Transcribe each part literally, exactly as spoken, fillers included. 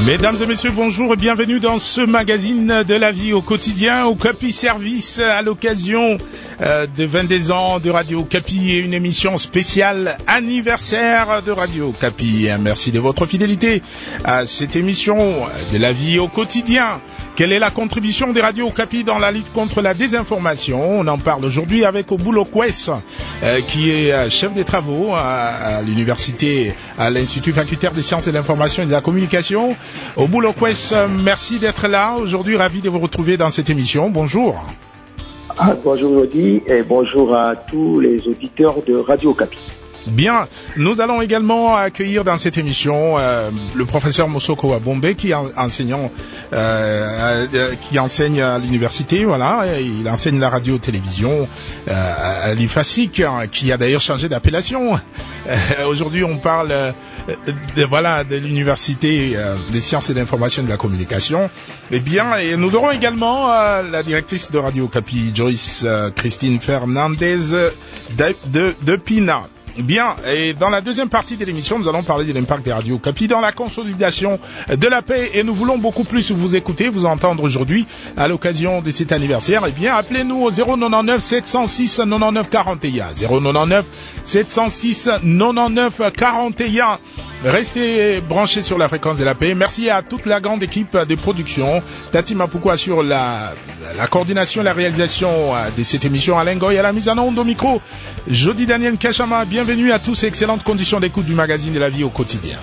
Mesdames et messieurs, bonjour et bienvenue dans ce magazine de la vie au quotidien, au Okapi Service, à l'occasion euh, de vingt-deux ans de Radio Okapi et une émission spéciale anniversaire de Radio Okapi. Merci de votre fidélité à cette émission de la vie au quotidien. Quelle est la contribution des radios Okapi dans la lutte contre la désinformation? On en parle aujourd'hui avec Obulo Kwes, euh, qui est euh, chef des travaux à, à l'université, à l'Institut facultaire des sciences de l'information et de la communication. Obulo Kwes, merci d'être là. Aujourd'hui, ravi de vous retrouver dans cette émission. Bonjour. Ah, bonjour Lodi et bonjour à tous les auditeurs de Radio Okapi. Bien, nous allons également accueillir dans cette émission euh, le professeur Mosoko Abombe qui est enseignant, euh, euh, qui enseigne à l'université, voilà, il enseigne la radio-télévision euh, à l'I F A S I C, hein, qui a d'ailleurs changé d'appellation. Euh, aujourd'hui, on parle euh, de, voilà, de l'université euh, des sciences et de l'information et de la communication. Eh bien, et nous aurons également euh, la directrice de Radio Okapi, Joyce euh, Christine Fernandez de, de, de Pina. Bien, et dans la deuxième partie de l'émission, nous allons parler de l'impact des radios Okapi dans la consolidation de la paix, et nous voulons beaucoup plus vous écouter, vous entendre aujourd'hui à l'occasion de cet anniversaire. Eh bien, appelez-nous au zéro neuf sept zéro six quatre-vingt-neuf quarante et un, zéro neuf sept zéro six quatre-vingt-neuf quarante et un. Restez branchés sur la fréquence de la paix. Merci à toute la grande équipe de production. Tati Mapuko assure la, la coordination et la réalisation de cette émission. Alain Goy à la mise en onde au micro. Jody Daniel Kachama, bienvenue à tous. Excellentes conditions d'écoute du magazine de la vie au quotidien.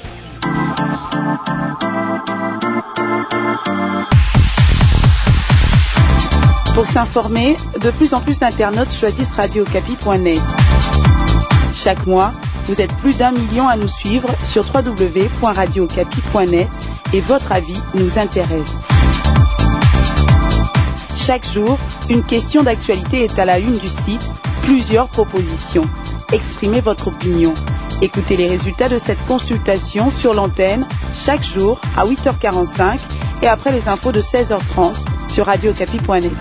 Pour s'informer, de plus en plus d'internautes choisissent radio okapi point net. Chaque mois, vous êtes plus d'un million à nous suivre sur w w w point radio okapi point net et votre avis nous intéresse. Chaque jour, une question d'actualité est à la une du site, plusieurs propositions. Exprimez votre opinion. Écoutez les résultats de cette consultation sur l'antenne chaque jour à huit heures quarante-cinq et après les infos de seize heures trente sur radio okapi point net.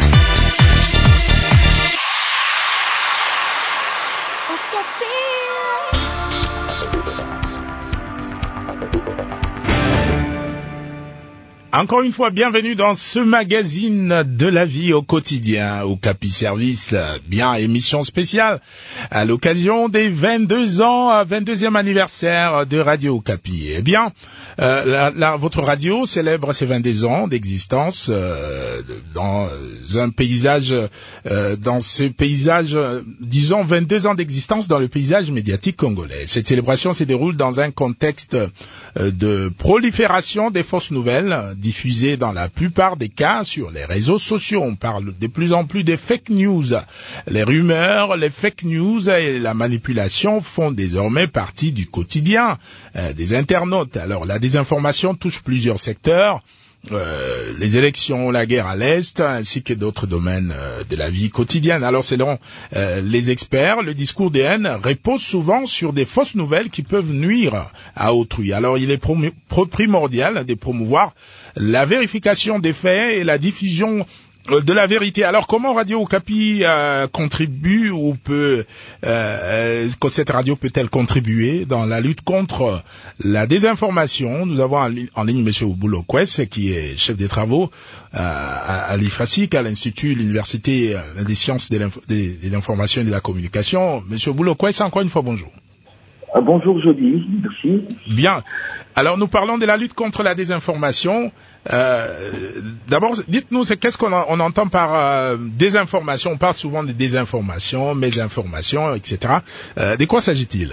Encore une fois, bienvenue dans ce magazine de la vie au quotidien, au Okapi Service, bien, émission spéciale à l'occasion des vingt-deux ans, vingt-deuxième anniversaire de Radio Okapi. Eh bien, euh, la, la, votre radio célèbre ses vingt-deux ans d'existence euh, dans un paysage, euh, dans ce paysage, euh, disons vingt-deux ans d'existence dans le paysage médiatique congolais. Cette célébration se déroule dans un contexte euh, de prolifération des fausses nouvelles, diffusées dans la plupart des cas sur les réseaux sociaux. On parle de plus en plus des fake news. Les rumeurs, les fake news et la manipulation font désormais partie du quotidien euh, des internautes. Alors la désinformation touche plusieurs secteurs. Euh, les élections, la guerre à l'Est, ainsi que d'autres domaines euh, de la vie quotidienne. Alors selon euh, les experts, le discours des haines repose souvent sur des fausses nouvelles qui peuvent nuire à autrui. Alors il est prom- primordial de promouvoir la vérification des faits et la diffusion de la vérité. Alors comment Radio Okapi euh, contribue ou peut euh, euh, cette radio peut-elle contribuer dans la lutte contre la désinformation? Nous avons en, li- en ligne Monsieur Obulo Kwes, qui est chef des travaux euh, à, à l'I F A S I C, à l'Institut, l'Université des sciences de, l'inf- de, de l'information et de la communication. Monsieur Obulo Kwes, encore une fois, bonjour. Ah, bonjour Jody, merci. Bien. Alors nous parlons de la lutte contre la désinformation. Euh, d'abord, dites-nous, c'est, qu'est-ce qu'on a, on entend par euh, désinformation? On parle souvent de désinformation, mésinformation, et cetera. Euh, de quoi s'agit-il?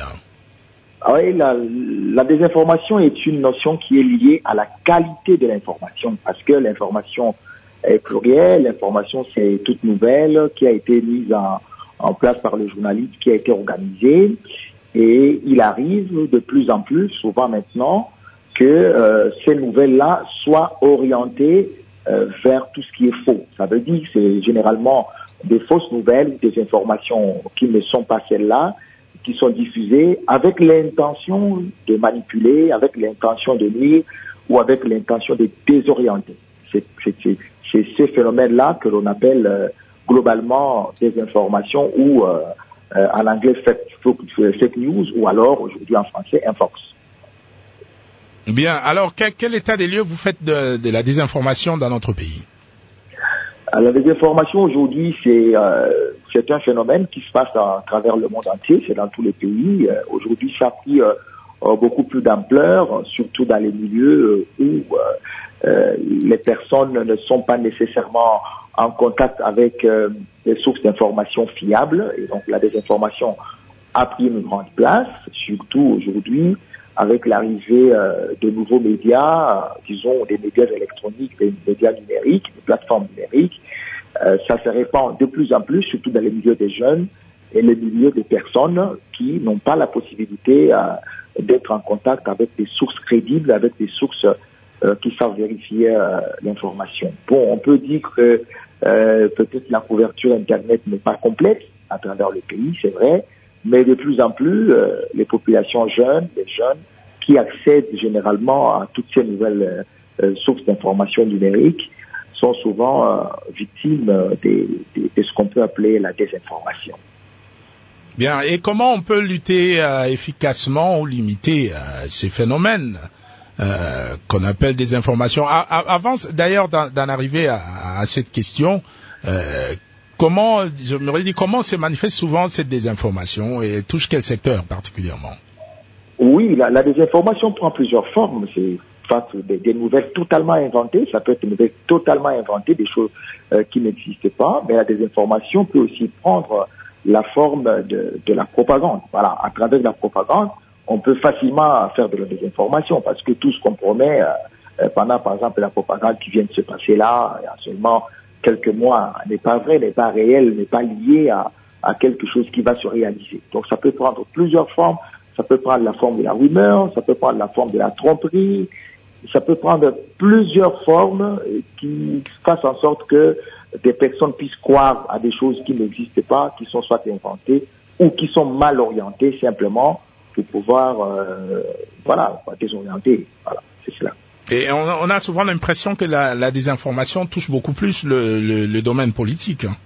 Ah oui, la, la désinformation est une notion qui est liée à la qualité de l'information, parce que l'information est plurielle, l'information c'est toute nouvelle qui a été mise en, en place par le journaliste, qui a été organisée, et il arrive de plus en plus, souvent maintenant, que euh, ces nouvelles-là soient orientées euh, vers tout ce qui est faux. Ça veut dire que c'est généralement des fausses nouvelles, des informations qui ne sont pas celles-là, qui sont diffusées avec l'intention de manipuler, avec l'intention de nuire ou avec l'intention de désorienter. C'est, c'est, c'est, c'est ces phénomènes-là que l'on appelle euh, globalement désinformation ou euh, euh, en anglais fake, fake news ou alors aujourd'hui en français infox. Bien. Alors, quel, quel état des lieux vous faites de, de la désinformation dans notre pays? La désinformation aujourd'hui, c'est euh, c'est un phénomène qui se passe à travers le monde entier, c'est dans tous les pays. Euh, aujourd'hui, ça a pris euh, beaucoup plus d'ampleur, surtout dans les milieux où euh, euh, les personnes ne sont pas nécessairement en contact avec euh, des sources d'informations fiables. Et donc, la désinformation a pris une grande place, surtout aujourd'hui, avec l'arrivée euh, de nouveaux médias, euh, disons des médias électroniques, des médias numériques, des plateformes numériques. Euh, ça se répand de plus en plus, surtout dans les milieux des jeunes et les milieux des personnes qui n'ont pas la possibilité euh, d'être en contact avec des sources crédibles, avec des sources euh, qui savent vérifier euh, l'information. Bon, on peut dire que euh, peut-être la couverture Internet n'est pas complète à travers le pays, c'est vrai, mais de plus en plus, euh, les populations jeunes, les jeunes qui accèdent généralement à toutes ces nouvelles euh, sources d'informations numériques sont souvent euh, victimes euh, de, de, de ce qu'on peut appeler la désinformation. Bien, et comment on peut lutter euh, efficacement ou limiter euh, ces phénomènes euh, qu'on appelle désinformation? A- a- avant d'ailleurs d'en, d'en arriver à, à cette question, euh, comment, je me redis, comment se manifeste souvent cette désinformation et touche quel secteur particulièrement? Oui, la, la désinformation prend plusieurs formes. C'est face des, des nouvelles totalement inventées. Ça peut être des nouvelles totalement inventées, des choses euh, qui n'existent pas. Mais la désinformation peut aussi prendre la forme de, de la propagande. Voilà, à travers la propagande, on peut facilement faire de la désinformation parce que tout ce qu'on promet euh, pendant, par exemple, la propagande qui vient de se passer là, il y a seulement quelques mois, n'est pas vrai, n'est pas réel, n'est pas lié à, à quelque chose qui va se réaliser. Donc ça peut prendre plusieurs formes. Ça peut prendre la forme de la rumeur, ça peut prendre la forme de la tromperie, ça peut prendre plusieurs formes qui fassent en sorte que des personnes puissent croire à des choses qui n'existent pas, qui sont soit inventées ou qui sont mal orientées simplement pour pouvoir, euh, voilà, désorienter. Voilà, c'est cela. Et on, on a souvent l'impression que la, la désinformation touche beaucoup plus le, le, le domaine politique. Hein.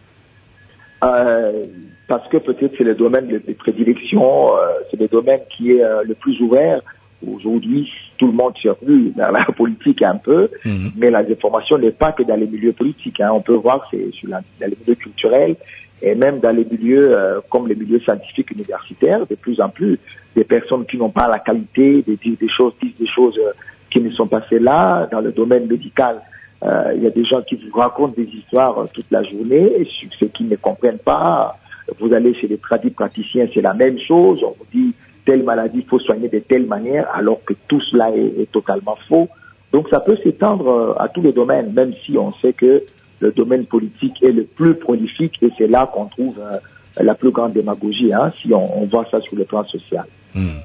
Euh, parce que peut-être c'est le domaine de, de prédilection, euh, c'est le domaine qui est euh, le plus ouvert. Aujourd'hui, tout le monde s'est revenu vers la politique un peu, mmh. mais la désinformation n'est pas que dans les milieux politiques. Hein. On peut voir que c'est sur la, dans les milieux culturels et même dans les milieux euh, comme les milieux scientifiques universitaires. De plus en plus, des personnes qui n'ont pas la qualité de dire des choses, disent des choses euh, qui ne sont passées là. Dans le domaine médical, Euh, il y a des gens qui vous racontent des histoires euh, toute la journée, et ceux qui ne comprennent pas, vous allez chez les tradis praticiens, c'est la même chose, on vous dit telle maladie, il faut soigner de telle manière, alors que tout cela est, est totalement faux. Donc ça peut s'étendre euh, à tous les domaines, même si on sait que le domaine politique est le plus prolifique, et c'est là qu'on trouve euh, la plus grande démagogie, hein, si on, on voit ça sur le plan social. Mmh.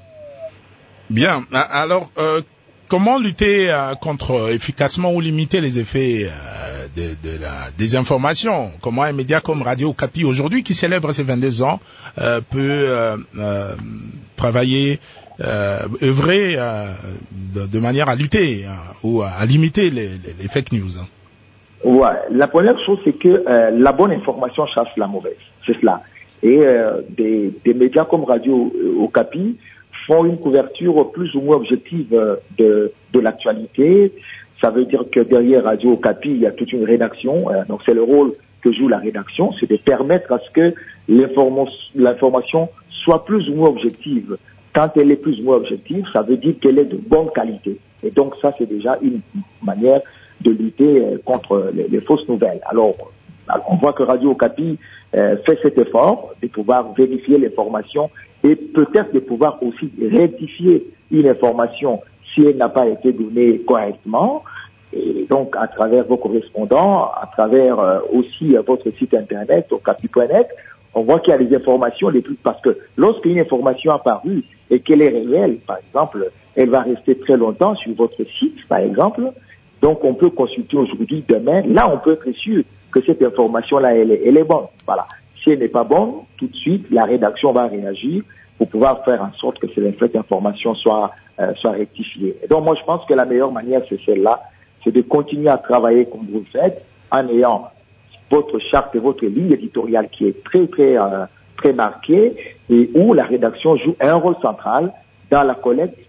Bien, alors euh, comment lutter euh, contre efficacement ou limiter les effets euh, de, de la désinformation? Comment un média comme Radio Okapi aujourd'hui, qui célèbre ses vingt-deux ans, euh, peut euh, euh, travailler, euh, œuvrer euh, de, de manière à lutter euh, ou à limiter les, les, les fake news? Hein. Ouais, la première chose, c'est que euh, la bonne information chasse la mauvaise, c'est cela. Et euh, des, des médias comme Radio Okapi font une couverture plus ou moins objective de, de l'actualité. Ça veut dire que derrière Radio Okapi, il y a toute une rédaction. Euh, donc c'est le rôle que joue la rédaction, c'est de permettre à ce que l'information soit plus ou moins objective. Quand elle est plus ou moins objective, ça veut dire qu'elle est de bonne qualité. Et donc ça, c'est déjà une manière de lutter contre les, les fausses nouvelles. Alors, on voit que Radio Okapi euh, fait cet effort de pouvoir vérifier l'information et peut-être de pouvoir aussi rectifier une information si elle n'a pas été donnée correctement. Et donc, à travers vos correspondants, à travers euh, aussi euh, votre site internet, okapi point net, on voit qu'il y a des informations les plus... Parce que lorsqu'une information a apparu et qu'elle est réelle, par exemple, elle va rester très longtemps sur votre site, par exemple. Donc, on peut consulter aujourd'hui, demain. Là, on peut être sûr que cette information-là, elle est, elle est bonne. Voilà. Si elle n'est pas bonne, tout de suite, la rédaction va réagir pour pouvoir faire en sorte que cette information soit, euh, soit rectifiée. Et donc, moi, je pense que la meilleure manière, c'est celle-là, c'est de continuer à travailler comme vous le faites, en ayant votre charte et votre ligne éditoriale qui est très, très, euh, très marquée, et où la rédaction joue un rôle central dans la collecte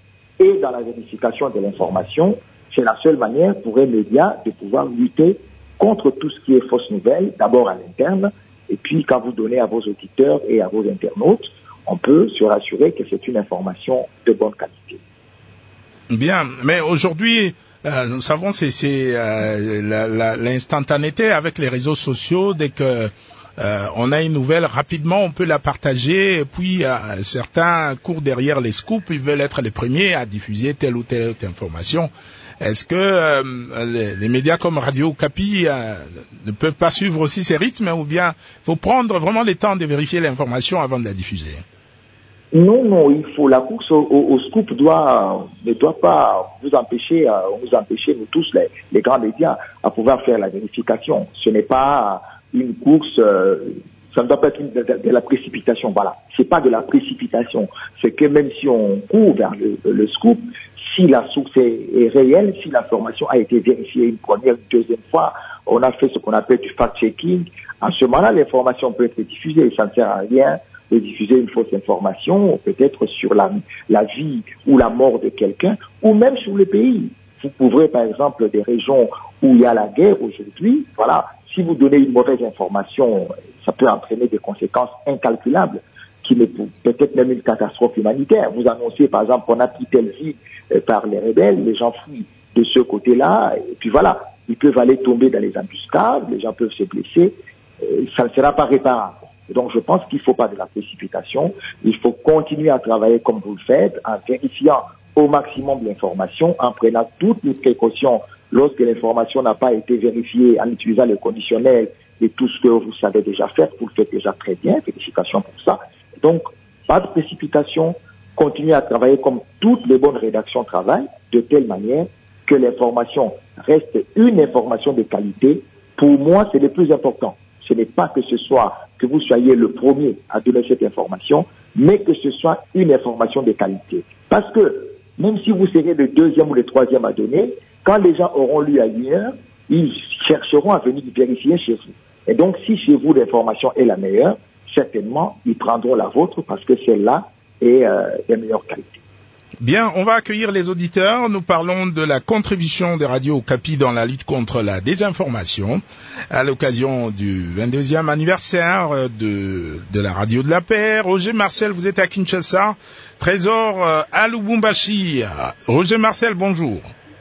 et dans la vérification de l'information. C'est la seule manière pour un média de pouvoir lutter contre tout ce qui est fausse nouvelle, d'abord à l'interne, et puis quand vous donnez à vos auditeurs et à vos internautes, on peut se rassurer que c'est une information de bonne qualité. Bien, mais aujourd'hui, euh, nous savons c'est c'est euh, la, la, l'instantanéité avec les réseaux sociaux. Dès que euh, on a une nouvelle, rapidement on peut la partager. Et puis euh, certains courent derrière les scoops, ils veulent être les premiers à diffuser telle ou telle autre information. Est-ce que euh, les, les médias comme Radio Okapi euh, ne peuvent pas suivre aussi ces rythmes, ou bien faut prendre vraiment le temps de vérifier l'information avant de la diffuser? Non, non, il faut, la course au, au, au scoop doit, ne doit pas vous empêcher, euh, nous empêcher, nous tous, les, les grands médias, à pouvoir faire la vérification. Ce n'est pas une course, euh, ça ne doit pas être une, de, de la précipitation, voilà. C'est pas de la précipitation. C'est que même si on court vers le, le scoop, si la source est, est réelle, si l'information a été vérifiée une première, une deuxième fois, on a fait ce qu'on appelle du fact-checking, à ce moment-là, l'information peut être diffusée. Ça ne sert à rien de diffuser une fausse information, peut-être sur la, la vie ou la mort de quelqu'un, ou même sur le pays. Vous couvrez par exemple des régions où il y a la guerre aujourd'hui, voilà, si vous donnez une mauvaise information, ça peut entraîner des conséquences incalculables, qui n'est peut-être même une catastrophe humanitaire. Vous annoncez par exemple qu'on a pris telle ville euh, par les rebelles, les gens fuient de ce côté-là, et puis voilà, ils peuvent aller tomber dans les embuscades, les gens peuvent se blesser, euh, ça ne sera pas réparable. Donc je pense qu'il ne faut pas de la précipitation, il faut continuer à travailler comme vous le faites, en vérifiant au maximum l'information, en prenant toutes les précautions lorsque l'information n'a pas été vérifiée, en utilisant le conditionnel et tout ce que vous savez déjà faire, vous le faites déjà très bien, félicitations pour ça. Donc pas de précipitation, continuer à travailler comme toutes les bonnes rédactions travaillent, de telle manière que l'information reste une information de qualité. Pour moi, c'est le plus important. Ce n'est pas que ce soit que vous soyez le premier à donner cette information, mais que ce soit une information de qualité. Parce que même si vous serez le deuxième ou le troisième à donner, quand les gens auront lu ailleurs, ils chercheront à venir vérifier chez vous. Et donc, si chez vous l'information est la meilleure, certainement, ils prendront la vôtre parce que celle-là est euh, de meilleure qualité. Bien, on va accueillir les auditeurs. Nous parlons de la contribution de Radio Okapi dans la lutte contre la désinformation à l'occasion du vingt-deuxième anniversaire de, de la Radio de la Paix. Roger Marcel, vous êtes à Kinshasa. Trésor euh, à Lubumbashi. Roger Marcel, bonjour.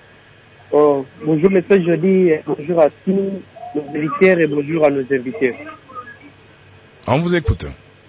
Oh, bonjour, monsieur Jody. Bonjour à tous nos auditeurs et bonjour à nos invités. On vous écoute.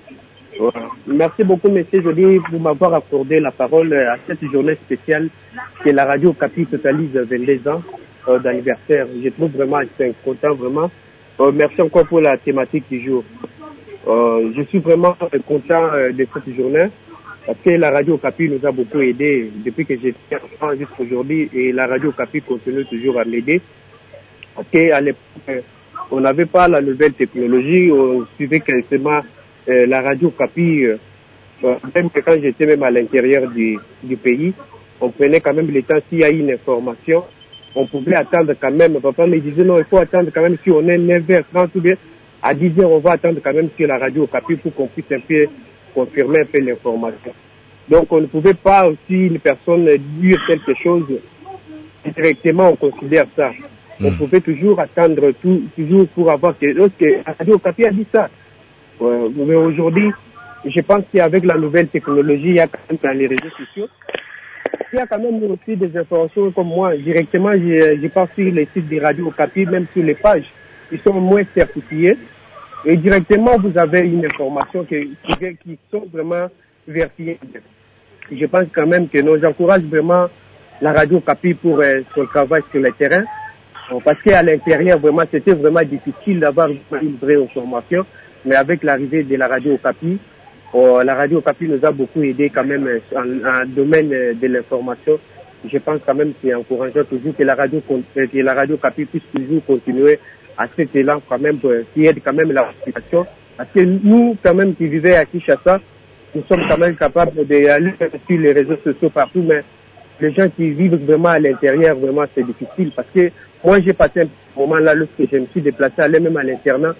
Merci beaucoup, monsieur Jody, pour m'avoir accordé la parole à cette journée spéciale que la Radio Okapi totalise vingt-deux ans euh, d'anniversaire. Je trouve vraiment, c'est content, vraiment. Euh, merci encore pour la thématique du jour. Euh, je suis vraiment content euh, de cette journée parce que la Radio Okapi nous a beaucoup aidé depuis que j'étais enfant jusqu'à aujourd'hui et la Radio Okapi continue toujours à m'aider. Parce qu'à l'époque, on n'avait pas la nouvelle technologie, on suivait quasiment Euh, la Radio Okapi, euh, euh, même que quand j'étais même à l'intérieur du, du pays, on prenait quand même le temps, s'il y a une information, on pouvait attendre quand même. Papa me disait non, il faut attendre quand même si on est neuf heures trente ou bien à dix heures, on va attendre quand même sur la Radio Okapi pour qu'on puisse un peu confirmer un peu l'information. Donc on ne pouvait pas aussi une personne dire quelque chose directement, on considère ça. Mmh. On pouvait toujours attendre tout, toujours pour avoir quelque chose que la Radio Okapi a dit ça. Euh, mais aujourd'hui, je pense qu'avec la nouvelle technologie, il y a quand même dans les réseaux sociaux, il y a quand même aussi des informations comme moi. Directement, je, je passe sur les sites des Radio Okapi, même sur les pages, ils sont moins certifiés. Et directement, vous avez une information qui, qui, qui sont vraiment vérifiées. Je pense quand même que nous encourageons vraiment la Radio Okapi pour euh, son travail sur le terrain. Parce qu'à l'intérieur, vraiment, c'était vraiment difficile d'avoir une vraie information. Mais avec l'arrivée de la Radio Okapi, oh, la Radio Okapi nous a beaucoup aidé quand même en, en domaine de l'information. Je pense quand même que c'est encourageant toujours que la Radio, que la Radio Okapi puisse toujours continuer à cet élan quand même, qui aide quand même la population. Parce que nous, quand même, qui vivions à Kinshasa, nous sommes quand même capables d'aller sur les réseaux sociaux partout, mais les gens qui vivent vraiment à l'intérieur, vraiment, c'est difficile. Parce que moi, j'ai passé un moment là, lorsque je me suis déplacé, aller même à l'internat,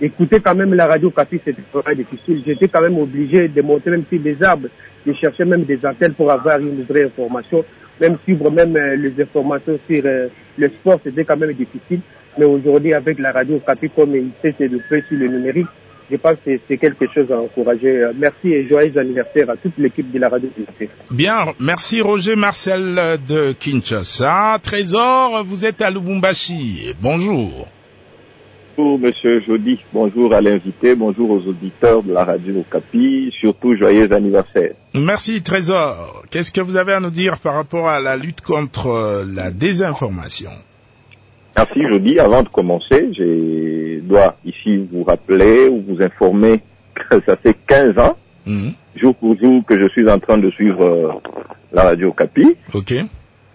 écouter quand même la radio Okapi, c'était vraiment difficile. J'étais quand même obligé de monter même si des arbres, de chercher même des antennes pour avoir une vraie information. Même suivre même euh, les informations sur euh, le sport, c'était quand même difficile. Mais aujourd'hui, avec la radio Okapi, comme il sait c'est de faire sur le numérique, je pense que c'est quelque chose à encourager. Merci et joyeux anniversaire à toute l'équipe de la radio. Bien, merci Roger Marcel de Kinshasa. Trésor, vous êtes à Lubumbashi. Bonjour. Bonjour Monsieur Jody, bonjour à l'invité, bonjour aux auditeurs de la radio Okapi, surtout joyeux anniversaire. Merci Trésor. Qu'est-ce que vous avez à nous dire par rapport à la lutte contre la désinformation? Merci Jody. Avant de commencer, je dois ici vous rappeler ou vous informer que ça fait quinze ans, mmh. jour pour jour, que je suis en train de suivre euh, la radio Okapi. Ok. Et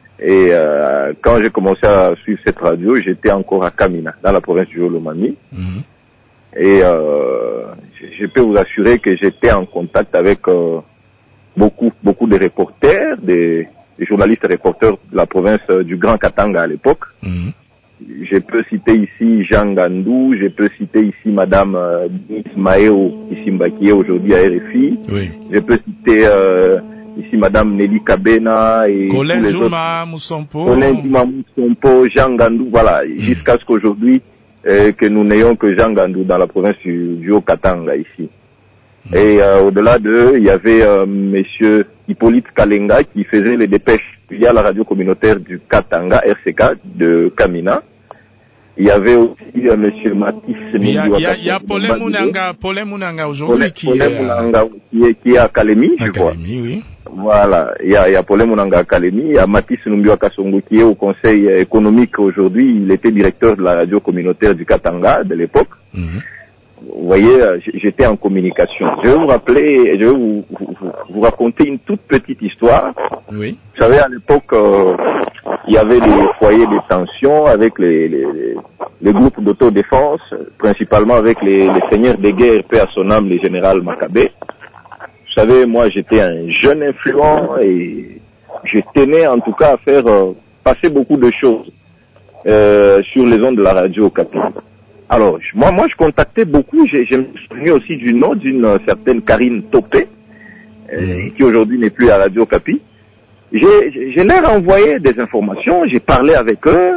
euh, quand j'ai commencé à suivre cette radio, j'étais encore à Kamina, dans la province du Jolomami. Mmh. Et euh, je, je peux vous assurer que j'étais en contact avec euh, beaucoup, beaucoup de reporters, des, des journalistes et reporters de la province euh, du Grand Katanga à l'époque. Mmh. Je peux citer ici Jean Gandou, je peux citer ici Madame euh, Ismaël Isimba qui est aujourd'hui à R F I. Oui. Je peux citer euh, ici Madame Nelly Kabena et Colin Juma Moussompo. Colin Juma Moussompo, Jean Gandou, voilà, mm. jusqu'à ce qu'aujourd'hui euh, que nous n'ayons que Jean Gandou dans la province du, du Haut-Katanga ici. Mm. Et euh, au-delà d'eux, il y avait euh, Monsieur Hippolyte Kalenga qui faisait les dépêches via la radio communautaire du Katanga, R C K, de Kamina. Il y avait aussi euh, Monsieur Matisse. Il y a, il y a, il y a Paulin Mounanga, Paulin Mounanga aujourd'hui qui, qui est qui est à Kalemi, je crois. Kalemi, oui. Voilà, il y a, il y a Paulin Mounanga à Kalemi, il y a Matisse Numbio Kasongo qui est au conseil économique aujourd'hui. Il était directeur de la radio communautaire du Katanga de l'époque. Mm-hmm. Vous voyez, j'étais en communication. Je vais vous rappeler, je vais vous, vous, vous raconter une toute petite histoire. Oui. Vous savez, à l'époque, euh, il y avait des foyers de tension avec les, les, les groupes d'autodéfense, principalement avec les, les seigneurs de guerre, paix à son âme, les généraux Makabé. Vous savez, moi, j'étais un jeune influent et je tenais en tout cas à faire euh, passer beaucoup de choses euh, sur les ondes de la radio Okapi. Alors, moi, moi, je contactais beaucoup. J'ai, je me souviens aussi du nom d'une euh, certaine Karine Topé, euh, mmh. qui aujourd'hui n'est plus à Radio Okapi. J'ai, j'ai leur envoyé des informations. J'ai parlé avec eux.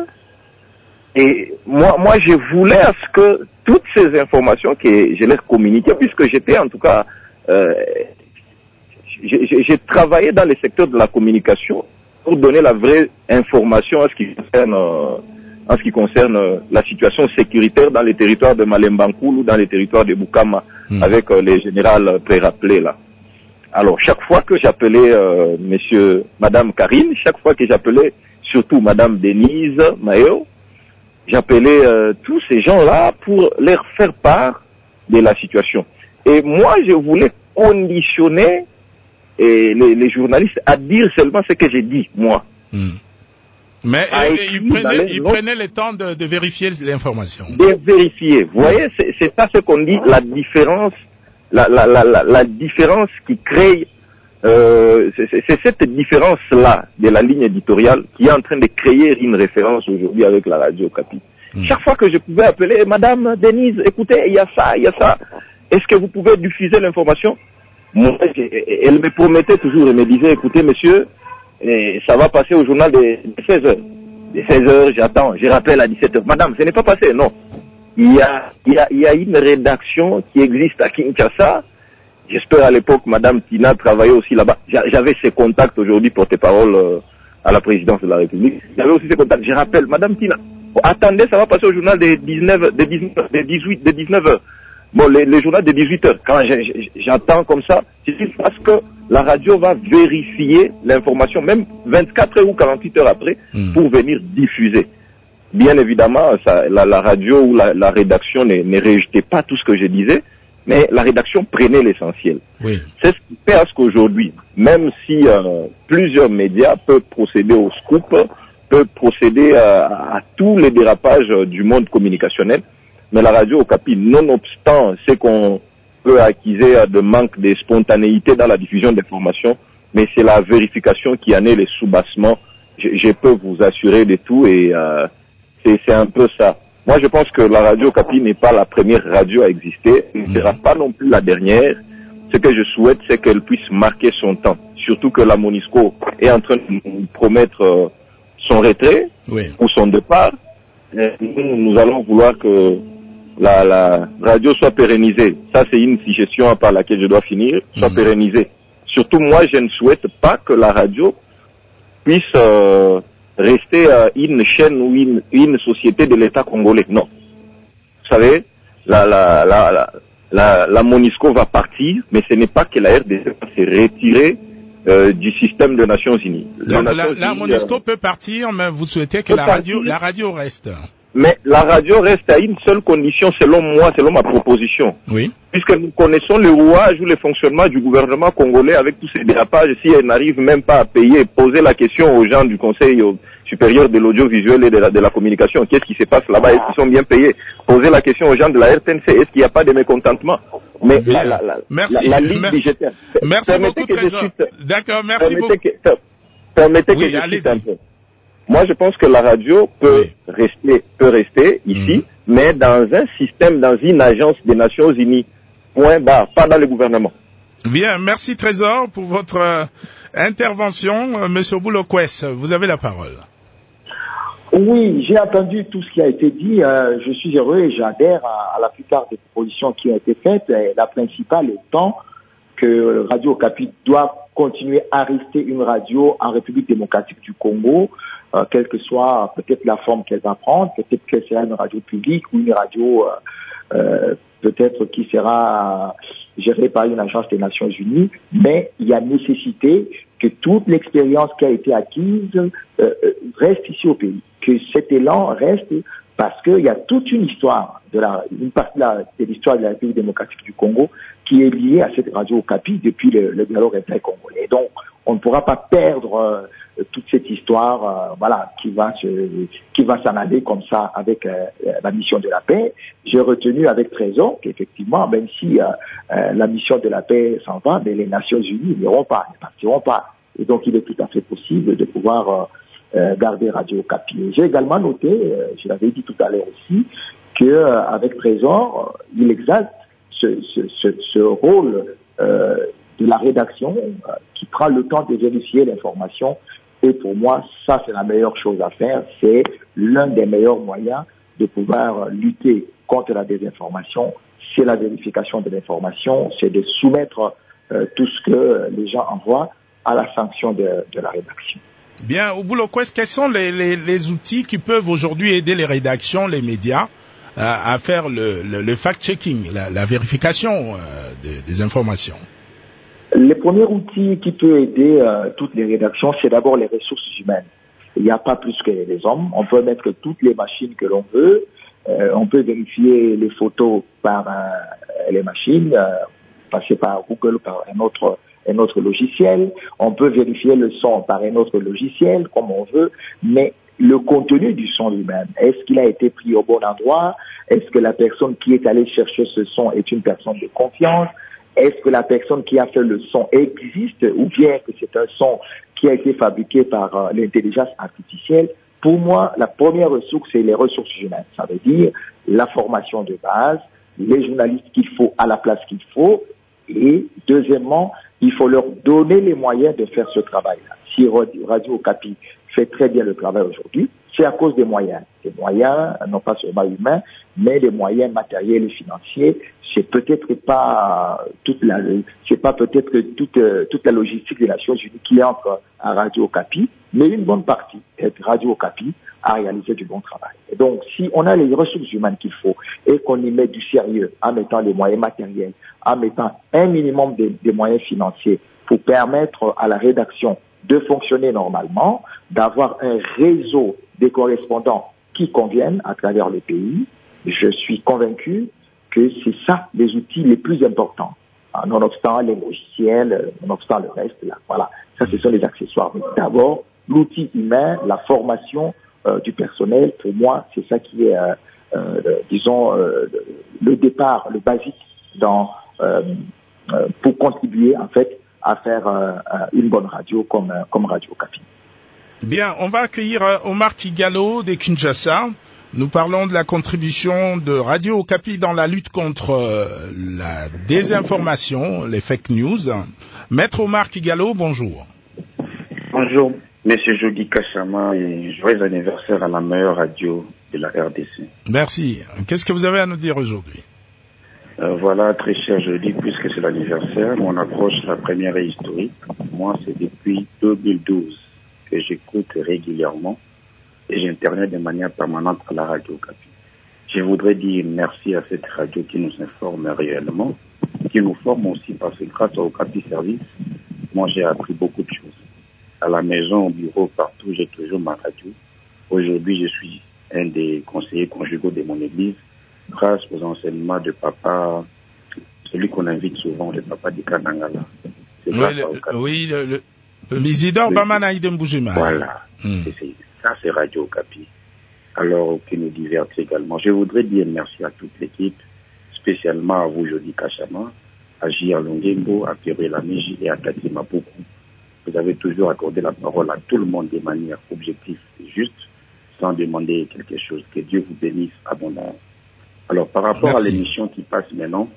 Et moi, moi, je voulais à ce que toutes ces informations que je leur communiquais, puisque j'étais en tout cas, euh, j'ai, j'ai, j'ai travaillé dans le secteur de la communication pour donner la vraie information à ce qui concerne. Euh, en ce qui concerne euh, la situation sécuritaire dans les territoires de Malembankoul ou dans les territoires de Bukama, mmh. avec euh, les générales pré-rappelés là. Alors, chaque fois que j'appelais euh, monsieur, madame Karine, chaque fois que j'appelais surtout madame Denise Mayo, j'appelais euh, tous ces gens-là pour leur faire part de la situation. Et moi, je voulais conditionner et les, les journalistes à dire seulement ce que j'ai dit, moi. Mmh. Mais euh, ils prenaient, ils prenaient le temps de, de vérifier l'information. De vérifier. Vous voyez, c'est, c'est ça ce qu'on dit, la différence, la, la, la, la, la différence qui crée, euh, c'est, c'est cette différence-là de la ligne éditoriale qui est en train de créer une référence aujourd'hui avec la radio Okapi. Mmh. Chaque fois que je pouvais appeler, Madame Denise, écoutez, il y a ça, il y a ça. Est-ce que vous pouvez diffuser l'information? Moi, elle me promettait toujours, elle me disait, écoutez, monsieur, et ça va passer au journal de, de seize heures. De seize heures, j'attends, je rappelle à dix-sept heures. Madame, ce n'est pas passé, non. Il y a, il y a, il y a une rédaction qui existe à Kinshasa. J'espère à l'époque, Madame Tina travaillait aussi là-bas. J'avais ses contacts aujourd'hui, porte-parole euh, à la présidence de la République. J'avais aussi ses contacts. Je rappelle, Madame Tina, oh, attendez, ça va passer au journal de dix-neuf, de dix-neuf, de dix-huit, de dix-neuf heures. Bon, les, les journaux de dix-huit heures, quand j'attends comme ça, c'est parce que la radio va vérifier l'information, même vingt-quatre heures ou quarante-huit heures après, mmh. pour venir diffuser. Bien évidemment, ça, la, la radio ou la, la rédaction ne, ne rejetait pas tout ce que je disais, mais la rédaction prenait l'essentiel. Oui. C'est ce qui fait à ce qu'aujourd'hui, même si euh, plusieurs médias peuvent procéder au scoop, peuvent procéder à, à tous les dérapages du monde communicationnel, mais la radio Okapi, nonobstant ce qu'on peut accuser de manque de spontanéité dans la diffusion d'informations, mais c'est la vérification qui en est les soubassements. Je, je peux vous assurer de tout et euh, c'est, c'est un peu ça. Moi, je pense que la radio Okapi n'est pas la première radio à exister. Elle ne sera pas non plus la dernière. Ce que je souhaite, c'est qu'elle puisse marquer son temps. Surtout que la MONUSCO est en train de nous promettre euh, son retrait oui. ou son départ. Et nous, nous allons vouloir que la, la radio soit pérennisée. Ça, c'est une suggestion par laquelle je dois finir, soit mmh. pérennisée. Surtout, moi, je ne souhaite pas que la radio puisse euh, rester euh, une chaîne ou une, une société de l'État congolais. Non. Vous savez, la, la, la, la, la, la MONUSCO va partir, mais ce n'est pas que la R D C va se retirer euh, du système des Nations Unies. Donc, la, la, la MONUSCO euh, peut partir, mais vous souhaitez que la radio, la radio reste. Mais la radio reste à une seule condition, selon moi, selon ma proposition. Oui. Puisque nous connaissons le rouage ou le fonctionnement du gouvernement congolais avec tous ces dérapages, si elle n'arrive même pas à payer, poser la question aux gens du Conseil supérieur de l'audiovisuel et de la, de la communication, qu'est-ce qui se passe là-bas, est-ce qu'ils sont bien payés? Poser la question aux gens de la R T N C, est-ce qu'il n'y a pas de mécontentement? Mais la, la, la, merci, la, la ligne merci. budgétaire. Merci beaucoup, Trésor. D'accord, merci permettez beaucoup. Que, permettez oui, que je cite y. un peu. Moi, je pense que la radio peut oui. rester, peut rester ici, mmh. mais dans un système, dans une agence des Nations Unies. Point barre, pas dans le gouvernement. Bien, merci Trésor pour votre euh, intervention. Euh, Monsieur Boulokwes, vous avez la parole. Oui, j'ai entendu tout ce qui a été dit. Euh, je suis heureux et j'adhère à, à la plupart des propositions qui ont été faites. Et la principale étant que Radio Okapi doit continuer à rester une radio en République démocratique du Congo. Euh, quelle que soit peut-être la forme qu'elle va prendre, peut-être qu'elle sera une radio publique ou une radio euh, euh, peut-être qui sera gérée par une agence des Nations Unies, mais il y a nécessité que toute l'expérience qui a été acquise euh, reste ici au pays, que cet élan reste parce qu'il y a toute une histoire, de la, une partie de, la, de l'histoire de la République démocratique du Congo qui est liée à cette radio Okapi depuis le, le dialogue inter-congolais. Donc, on ne pourra pas perdre euh, toute cette histoire, euh, voilà, qui va se, qui va s'en aller comme ça avec euh, la mission de la paix. J'ai retenu avec Trésor qu'effectivement, même si euh, euh, la mission de la paix s'en va, mais les Nations Unies n'iront pas, ne partiront pas. Et donc, il est tout à fait possible de pouvoir euh, euh, garder Radio Okapi. J'ai également noté, euh, je l'avais dit tout à l'heure aussi, que euh, avec Trésor, euh, il exalte ce, ce, ce, ce rôle euh, de la rédaction euh, qui prend le temps de vérifier l'information. Et pour moi, ça, c'est la meilleure chose à faire. C'est l'un des meilleurs moyens de pouvoir lutter contre la désinformation. C'est la vérification de l'information, c'est de soumettre euh, tout ce que les gens envoient à la sanction de, de la rédaction. Bien, Boulokwes, quels sont les, les, les outils qui peuvent aujourd'hui aider les rédactions, les médias, euh, à faire le, le, le fact-checking, la, la vérification euh, des, des informations? Le premier outil qui peut aider euh, toutes les rédactions, c'est d'abord les ressources humaines. Il n'y a pas plus que les hommes. On peut mettre toutes les machines que l'on veut. Euh, on peut vérifier les photos par euh, les machines, euh, passer par Google, par un autre, un autre logiciel. On peut vérifier le son par un autre logiciel, comme on veut. Mais le contenu du son lui-même, est-ce qu'il a été pris au bon endroit? Est-ce que la personne qui est allée chercher ce son est une personne de confiance? Est-ce que la personne qui a fait le son existe ou bien que c'est un son qui a été fabriqué par euh, l'intelligence artificielle? Pour moi, la première ressource, c'est les ressources humaines. Ça veut dire la formation de base, les journalistes qu'il faut à la place qu'il faut. Et deuxièmement, il faut leur donner les moyens de faire ce travail-là. Si Radio Okapi fait très bien le travail aujourd'hui, c'est à cause des moyens. Des moyens, non pas seulement humains, mais des moyens matériels et financiers. C'est peut-être pas toute la, c'est pas peut-être toute, toute la logistique des Nations Unies qui entre à Radio Okapi, mais une bonne partie. Radio Okapi a réalisé du bon travail. Et donc, si on a les ressources humaines qu'il faut et qu'on y met du sérieux en mettant les moyens matériels, en mettant un minimum de, de moyens financiers pour permettre à la rédaction de fonctionner normalement, d'avoir un réseau des correspondants qui conviennent à travers le pays, je suis convaincu que c'est ça les outils les plus importants. Nonobstant les logiciels, nonobstant le reste, là, voilà. Ça, ce sont les accessoires. Mais d'abord, l'outil humain, la formation euh, du personnel, pour moi, c'est ça qui est, euh, euh, disons, euh, le départ, le basique dans, euh, euh, pour contribuer, en fait, à faire euh, une bonne radio comme, comme Radio Okapi. Bien, on va accueillir Omar Kigalo de Kinshasa. Nous parlons de la contribution de Radio Okapi dans la lutte contre euh, la désinformation, les fake news. Maître Omar Kigalo, bonjour. Bonjour, Monsieur Jody Kachama, et joyeux anniversaire à la meilleure radio de la R D C. Merci. Qu'est-ce que vous avez à nous dire aujourd'hui? euh, Voilà, très cher Jody, puisque c'est l'anniversaire, mon approche, la première est historique. Moi, c'est depuis deux mille douze que j'écoute régulièrement et j'interviens de manière permanente à la radio Okapi. Je voudrais dire merci à cette radio qui nous informe réellement, qui nous forme aussi, parce que grâce au Okapi Service, moi j'ai appris beaucoup de choses. À la maison, au bureau, partout, j'ai toujours ma radio. Aujourd'hui, je suis un des conseillers conjugaux de mon église, grâce aux enseignements de papa, celui qu'on invite souvent, le papa du Kanangala. Oui, le, oui, le, le, le Isidore Bamana Idemboujema. Voilà, hmm. c'est, ça c'est Radio Okapi. Alors, qui nous divertit également. Je voudrais dire merci à toute l'équipe, spécialement à vous, Jody Kachama, à J.R. Longengo, à Pierre Lamiji et à Tati Mapuku. Vous avez toujours accordé la parole à tout le monde de manière objective et juste, sans demander quelque chose. Que Dieu vous bénisse abondamment. Alors, par rapport Merci. à l'émission qui passe maintenant,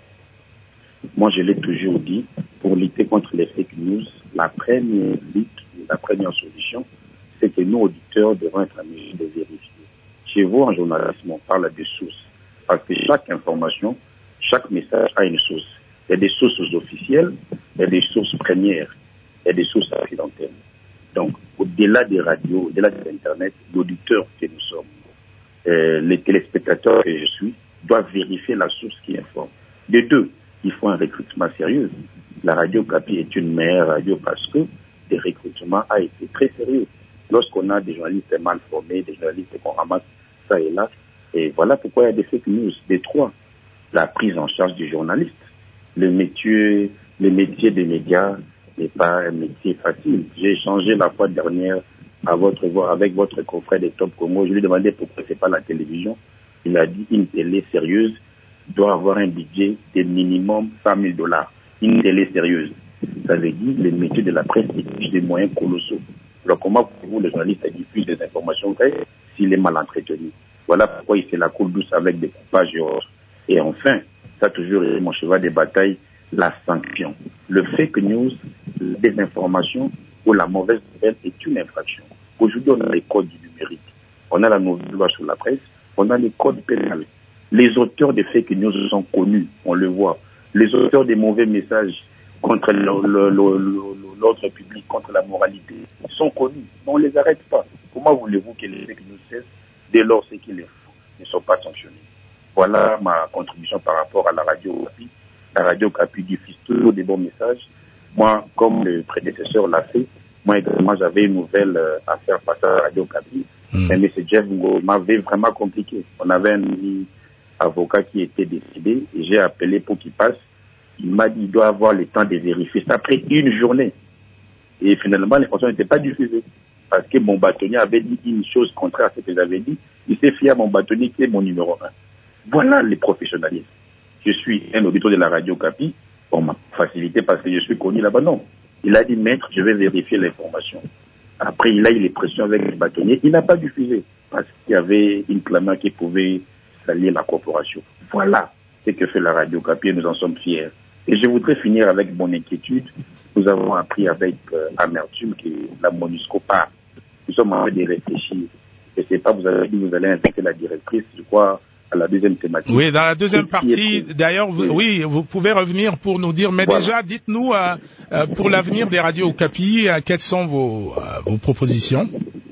moi, je l'ai toujours dit, pour lutter contre les fake news, la première lutte, la première solution, c'est que nous, auditeurs, devons être en mesure de vérifier. Chez vous, en journalisme, on parle de sources. Parce que chaque information, chaque message a une source. Il y a des sources officielles, il y a des sources premières, il y a des sources accidentelles. Donc, au-delà des radios, au-delà de l'Internet, l'auditeur que nous sommes, euh, les téléspectateurs que je suis, doivent vérifier la source qui informe. De deux, il faut un recrutement sérieux. La radio Okapi est une meilleure radio parce que le recrutement a été très sérieux. Lorsqu'on a des journalistes mal formés, des journalistes qu'on ramasse ça et là, et voilà pourquoi il y a des fake news. Des trois, la prise en charge du journaliste. Le métier, le métier des médias n'est pas un métier facile. J'ai échangé la fois dernière à votre voix avec votre confrère de Top Congo. Je lui ai demandé pourquoi c'est pas la télévision. Il a dit une télé sérieuse doit avoir un budget de minimum cent mille dollars. Une télé sérieuse. Ça veut dire le métier de la presse exige des moyens colossaux. Alors comment pouvez-vous, les journalistes, diffuser des informations vraies s'il est mal entretenu? Voilà pourquoi il fait la cour douce avec des coupages et autres. Et enfin, ça a toujours été mon cheval de bataille, la sanction. Le fake news, la désinformation ou la mauvaise nouvelle est une infraction. Aujourd'hui, on a les codes du numérique. On a la nouvelle loi sur la presse. On a les codes pénals. Les auteurs de fake news sont connus, on le voit. Les auteurs des mauvais messages contre le, le, le, le, l'ordre public, contre la moralité, sont connus. Mais on ne les arrête pas. Comment voulez-vous que les fake news cessent dès lors ceux qui les font ne sont pas sanctionnés? Voilà ma contribution par rapport à la radio Okapi. La radio Okapi diffuse toujours des bons messages. Moi, comme le prédécesseur l'a fait, moi également j'avais une nouvelle euh, à faire passer à la radio Okapi. Mm. Mais M. Jeff Ngo m'avait vraiment compliqué. On avait un avocat qui était décédé et j'ai appelé pour qu'il passe. Il m'a dit qu'il doit avoir le temps de vérifier. Ça après une journée. Et finalement, l'information n'était pas diffusée. Parce que mon bâtonnier avait dit une chose contraire à ce que j'avais dit. Il s'est fié à mon bâtonnier qui est mon numéro un. Voilà les professionnalistes. Je suis un auditeur de la radio Okapi. On m'a facilité parce que je suis connu là-bas. Non. Il a dit, maître, je vais vérifier l'information. Après, il a eu les pressions avec les bâtonniers. Il n'a pas diffusé parce qu'il y avait une clameur qui pouvait salir la corporation. Voilà ce que fait la radio Okapi et nous en sommes fiers. Et je voudrais finir avec mon inquiétude. Nous avons appris avec euh, amertume que la MONUSCO part. Nous sommes en train de réfléchir. Je ne sais pas, vous avez dit que vous allez inviter la directrice, je crois, à la deuxième thématique. Oui, dans la deuxième partie, d'ailleurs, vous, oui. oui, vous pouvez revenir pour nous dire, mais voilà. Déjà, dites-nous, euh, euh, pour l'avenir des radios Okapi, euh, quelles sont vos, euh, vos propositions?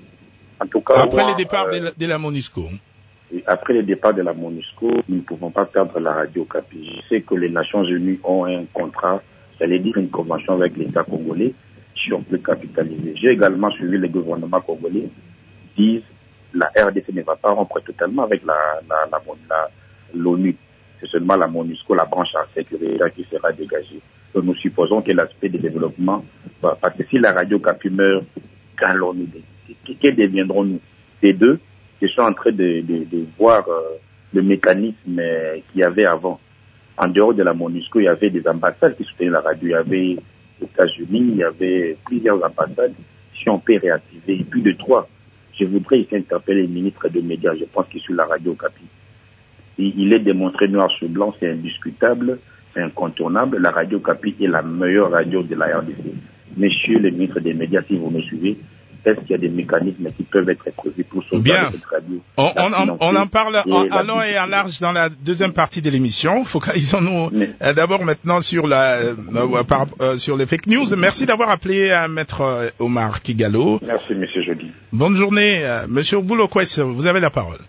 En tout cas, après moi, le départ euh, de, la, de la MONUSCO. Après le départ de la MONUSCO, nous ne pouvons pas perdre la radio Okapi. Je sais que les Nations Unies ont un contrat, j'allais dire une convention avec l'État congolais, si on peut capitaliser. J'ai également suivi le gouvernement congolais, disent la R D C ne va pas rompre totalement avec la, la, la, la, l'ONU. C'est seulement la MONUSCO, la branche en sécurité qui sera dégagée. Donc nous supposons que l'aspect de développement, bah, parce que si la radio Okapi meurt, qu'allons-nous, que deviendrons-nous? Les deux, je suis en train de, de, de voir euh, le mécanisme euh, qu'il y avait avant. En dehors de la MONUSCO, il y avait des ambassades qui soutenaient la radio. Il y avait les États-Unis, il y avait plusieurs ambassades. Si on peut réactiver, plus de trois. Je voudrais ici interpeller le ministre des Médias, je pense qu'il est sur la radio Okapi. Il, il est démontré noir sur blanc, c'est indiscutable, c'est incontournable. La radio Okapi est la meilleure radio de la R D C. Messieurs les ministres des Médias, si vous me suivez, est-ce qu'il y a des mécanismes qui peuvent être creusés pour sauver cette radio? On, on, on en parle en, en long et en large dans la deuxième partie de l'émission. Focalisons-nous euh, d'abord maintenant sur la euh, par, euh, sur les fake news. Merci d'avoir appelé euh, Maître euh, Omar Kigalo. Merci, Monsieur Jody. Bonne journée, euh, Monsieur Boulokwes, vous avez la parole.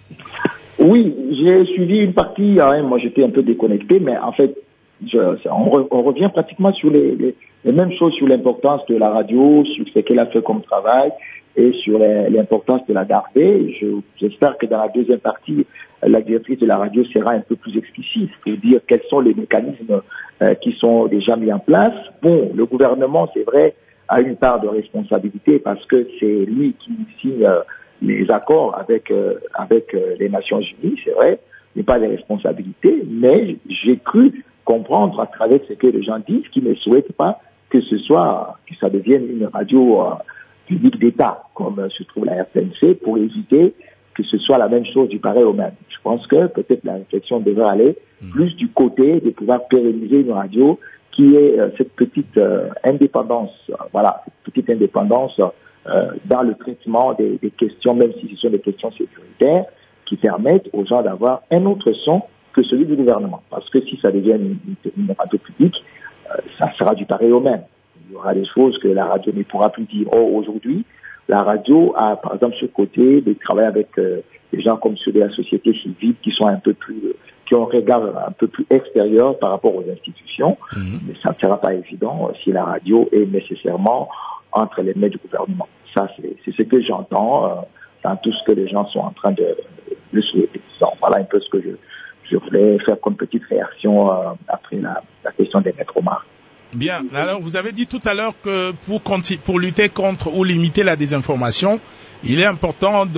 Oui, j'ai suivi une partie. Hein, moi, j'étais un peu déconnecté, mais en fait, je, on, re, on revient pratiquement sur les, les les mêmes choses sur l'importance de la radio, sur ce qu'elle a fait comme travail et sur les, l'importance de la garder. Je, j'espère que dans la deuxième partie, la directrice de la radio sera un peu plus explicite pour dire quels sont les mécanismes euh, qui sont déjà mis en place. Bon, le gouvernement, c'est vrai, a une part de responsabilité parce que c'est lui qui signe euh, les accords avec euh, avec euh, les Nations Unies, c'est vrai, il n'y a pas de responsabilité, mais j'ai cru comprendre à travers ce que les gens disent qu'ils ne souhaitent pas que ce soit, que ça devienne une radio euh, publique d'État, comme euh, se trouve la R T N C, pour éviter que ce soit la même chose du pareil au même. Je pense que peut-être la réflexion devrait aller mmh. plus du côté de pouvoir pérenniser une radio qui ait euh, cette petite euh, indépendance, euh, voilà, cette petite indépendance euh, dans le traitement des, des questions, même si ce sont des questions sécuritaires, qui permettent aux gens d'avoir un autre son que celui du gouvernement. Parce que si ça devient une, une, une radio publique, euh, ça sera du pareil au même. Il y aura des choses que la radio ne pourra plus dire. Or, aujourd'hui, la radio a, par exemple, ce côté de travailler avec euh, des gens comme ceux de la société civile qui sont un peu plus, euh, qui ont un regard un peu plus extérieur par rapport aux institutions. Mmh. Mais ça ne sera pas évident si la radio est nécessairement entre les mains du gouvernement. Ça, c'est, c'est ce que j'entends euh, dans tout ce que les gens sont en train de, de souhaiter. Donc, voilà un peu ce que je Je voulais faire comme petite réaction euh, après la, la question des maîtres Omar. Bien. Alors, vous avez dit tout à l'heure que pour, pour lutter contre ou limiter la désinformation, il est important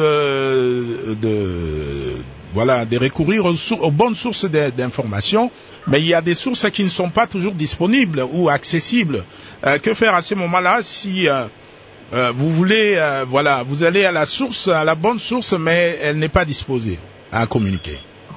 de, de, voilà, de recourir aux, sou- aux bonnes sources de, d'information, mais il y a des sources qui ne sont pas toujours disponibles ou accessibles. Euh, que faire à ce moment-là si euh, euh, vous voulez, euh, voilà, vous allez à la source, à la bonne source, mais elle n'est pas disposée à communiquer?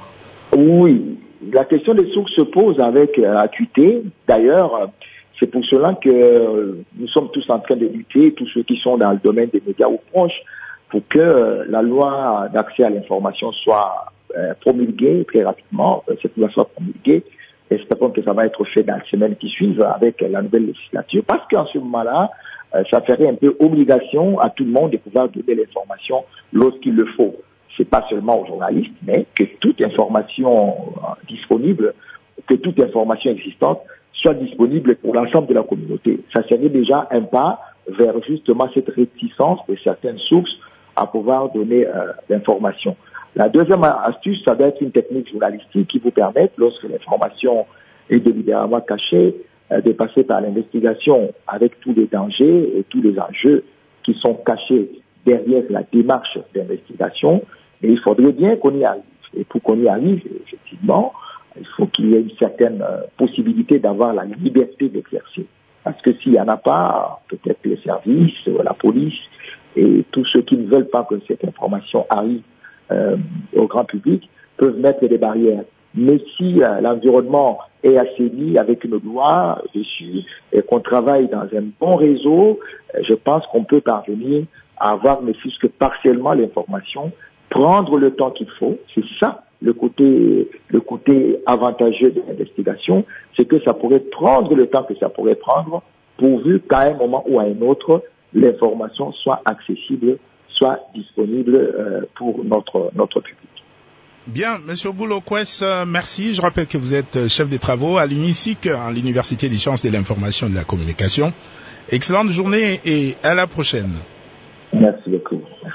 Oui, la question des sources se pose avec euh, acuité. D'ailleurs, euh, c'est pour cela que euh, nous sommes tous en train de lutter, tous ceux qui sont dans le domaine des médias ou proches, pour que euh, la loi d'accès à l'information soit euh, promulguée très rapidement, euh, cette loi soit promulguée. Espérons que ça va être fait dans les semaines qui suivent avec euh, la nouvelle législature, parce qu'en ce moment-là, euh, ça ferait un peu obligation à tout le monde de pouvoir donner l'information lorsqu'il le faut. C'est pas seulement aux journalistes, mais que toute information disponible, que toute information existante soit disponible pour l'ensemble de la communauté. Ça serait déjà un pas vers justement cette réticence de certaines sources à pouvoir donner euh, l'information. La deuxième astuce, ça doit être une technique journalistique qui vous permette, lorsque l'information est délibérément cachée, euh, de passer par l'investigation avec tous les dangers et tous les enjeux qui sont cachés derrière la démarche d'investigation. Et il faudrait bien qu'on y arrive. Et pour qu'on y arrive, effectivement, il faut qu'il y ait une certaine euh, possibilité d'avoir la liberté d'exercer. Parce que s'il n'y en a pas, peut-être les services, euh, la police et tous ceux qui ne veulent pas que cette information arrive euh, au grand public peuvent mettre des barrières. Mais si euh, l'environnement est assaini avec une loi dessus et qu'on travaille dans un bon réseau, euh, je pense qu'on peut parvenir à avoir ne fût-ce que partiellement l'information, prendre le temps qu'il faut. C'est ça le côté, le côté avantageux de l'investigation, c'est que ça pourrait prendre le temps que ça pourrait prendre, pourvu qu'à un moment ou à un autre, l'information soit accessible, soit disponible euh, pour notre notre public. Bien, Monsieur Boulokwes, euh, merci. Je rappelle que vous êtes chef des travaux à l'U N I S I C, à l'Université des sciences de l'information et de la communication. Excellente journée et à la prochaine. Merci beaucoup. Merci.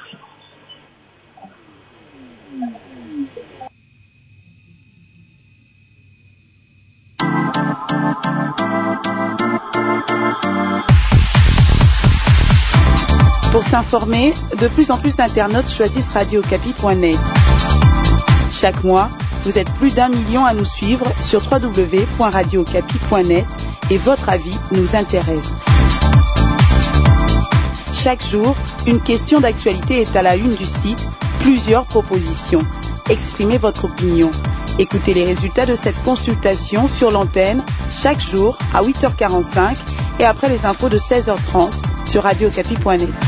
Pour s'informer, de plus en plus d'internautes choisissent radio okapi point net. Chaque mois, vous êtes plus d'un million à nous suivre sur w w w point radio okapi point net et votre avis nous intéresse. Chaque jour, une question d'actualité est à la une du site, plusieurs propositions. Exprimez votre opinion. Écoutez les résultats de cette consultation sur l'antenne chaque jour à huit heures quarante-cinq et après les infos de seize heures trente sur radio okapi point net.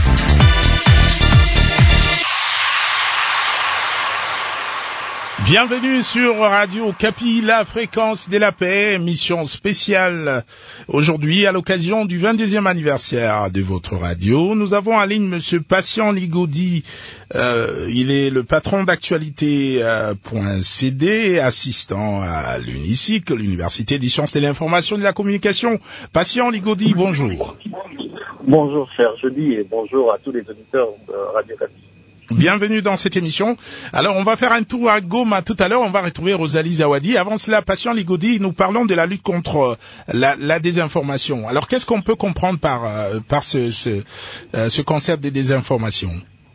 Bienvenue sur Radio Okapi, la fréquence de la paix, émission spéciale aujourd'hui à l'occasion du vingt-deuxième anniversaire de votre radio. Nous avons en ligne Monsieur Patient Ligodi, euh, il est le patron d'actualité euh, .c d, assistant à l'UNISIC, l'Université des sciences de l'information et de la communication. Patient Ligodi, bonjour. Bonjour cher Jeudi et bonjour à tous les auditeurs de Radio Okapi. Bienvenue dans cette émission. Alors, on va faire un tour à Goma tout à l'heure. On va retrouver Rosalie Zawadi. Avant cela, Patient Ligodi, nous parlons de la lutte contre la, la désinformation. Alors, qu'est-ce qu'on peut comprendre par, par ce, ce, ce concept de désinformation?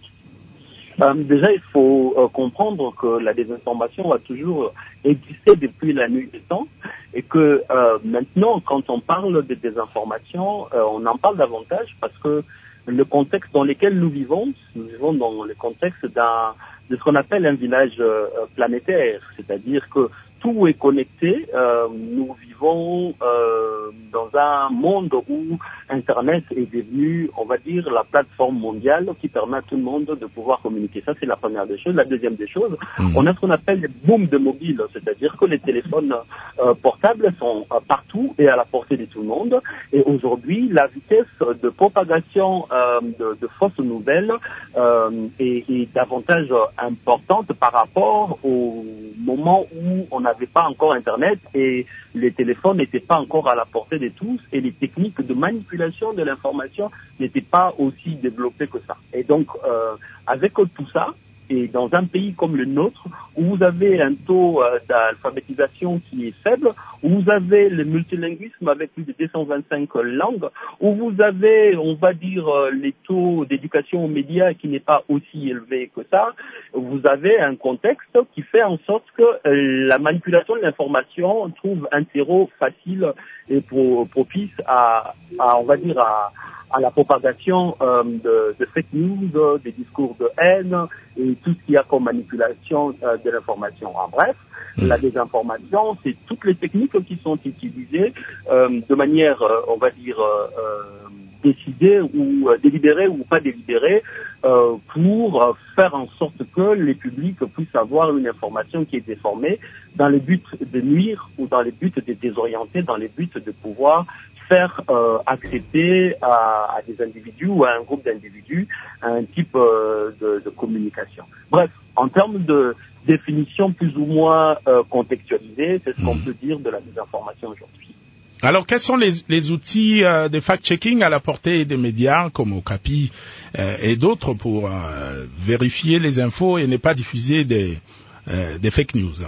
euh, Déjà, il faut euh, comprendre que la désinformation a toujours existé depuis la nuit des temps et que euh, maintenant, quand on parle de désinformation, euh, on en parle davantage parce que le contexte dans lequel nous vivons, nous vivons dans le contexte d'un, de ce qu'on appelle un village euh, planétaire, c'est-à-dire que tout est connecté. Euh, nous vivons euh, dans un monde où Internet est devenu, on va dire, la plateforme mondiale qui permet à tout le monde de pouvoir communiquer. Ça, c'est la première des choses. La deuxième des choses, mmh. on a ce qu'on appelle les booms de mobile, c'est-à-dire que les téléphones euh, portables sont euh, partout et à la portée de tout le monde. Et aujourd'hui, la vitesse de propagation euh, de, de fausses nouvelles euh, est, est davantage importante par rapport au moment où on a n'avait pas encore Internet et les téléphones n'étaient pas encore à la portée de tous et les techniques de manipulation de l'information n'étaient pas aussi développées que ça. Et donc, euh, avec tout ça, et dans un pays comme le nôtre, où vous avez un taux euh, d'alphabétisation qui est faible, où vous avez le multilinguisme avec plus de deux cent vingt-cinq langues, où vous avez, on va dire, euh, les taux d'éducation aux médias qui n'est pas aussi élevé que ça, vous avez un contexte qui fait en sorte que euh, la manipulation de l'information trouve un terreau facile et pro- propice à, à, on va dire, à à la propagation euh, de, de fake news, de, des discours de haine et tout ce qu'il y a comme manipulation euh, de l'information. En bref, mmh. la désinformation, c'est toutes les techniques qui sont utilisées euh, de manière, euh, on va dire, euh, décidée ou euh, délibérée ou pas délibérée euh, pour euh, faire en sorte que les publics puissent avoir une information qui est déformée dans le but de nuire ou dans le but de désorienter, dans le but de pouvoir faire euh, accepter à, à des individus ou à un groupe d'individus un type euh, de, de communication. Bref, en termes de définition plus ou moins euh, contextualisée, c'est ce qu'on peut dire de la désinformation aujourd'hui. Alors, quels sont les, les outils euh, de fact-checking à la portée des médias comme Okapi euh, et d'autres pour euh, vérifier les infos et ne pas diffuser des, euh, des fake news?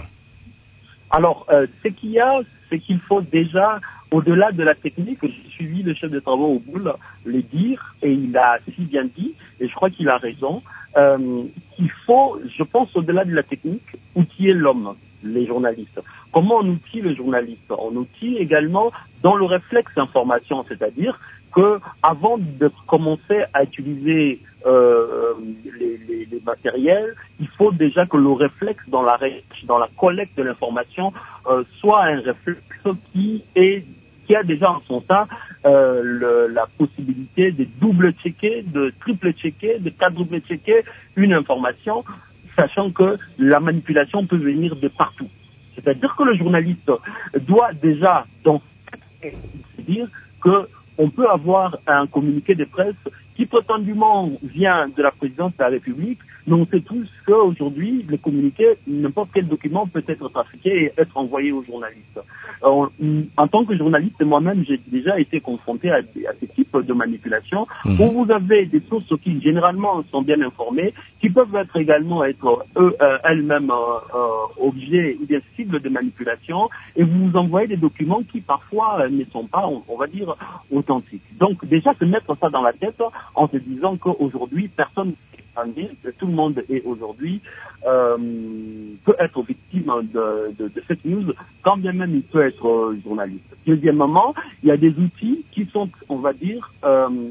Alors, euh, ce qu'il y a, c'est qu'il faut déjà, au-delà de la technique, j'ai suivi le chef de travaux au boule le dire, et il a si bien dit, et je crois qu'il a raison, euh, qu'il faut, je pense, au-delà de la technique, outiller l'homme, les journalistes. Comment on outille le journaliste? On outille également dans le réflexe d'information, c'est-à-dire que avant de commencer à utiliser euh, les, les, les matériels, il faut déjà que le réflexe dans la dans la collecte de l'information euh, soit un réflexe qui est qui a déjà en son sein euh, le, la possibilité de double-checker, de triple-checker, de quadruple-checker une information, sachant que la manipulation peut venir de partout. C'est-à-dire que le journaliste doit déjà donc se dire que on peut avoir un communiqué de presse qui prétendument vient de la présidence de la République, mais on sait tous qu'aujourd'hui, le communiqué, n'importe quel document peut être trafiqué et être envoyé aux journalistes. Alors, en tant que journaliste, moi-même, j'ai déjà été confronté à, à ce type de manipulation, mmh. où vous avez des sources qui, généralement, sont bien informées, qui peuvent être également être eux, euh, elles-mêmes euh, euh, objets ou bien cibles de manipulation, et vous vous envoyez des documents qui, parfois, euh, ne sont pas, on, on va dire, authentiques. Donc, déjà, se mettre ça dans la tête, en se disant qu'aujourd'hui, personne n'est que tout le monde est aujourd'hui euh, peut être victime de, de, de cette news, quand bien même il peut être euh, journaliste. Deuxièmement, il y a des outils qui sont, on va dire, euh,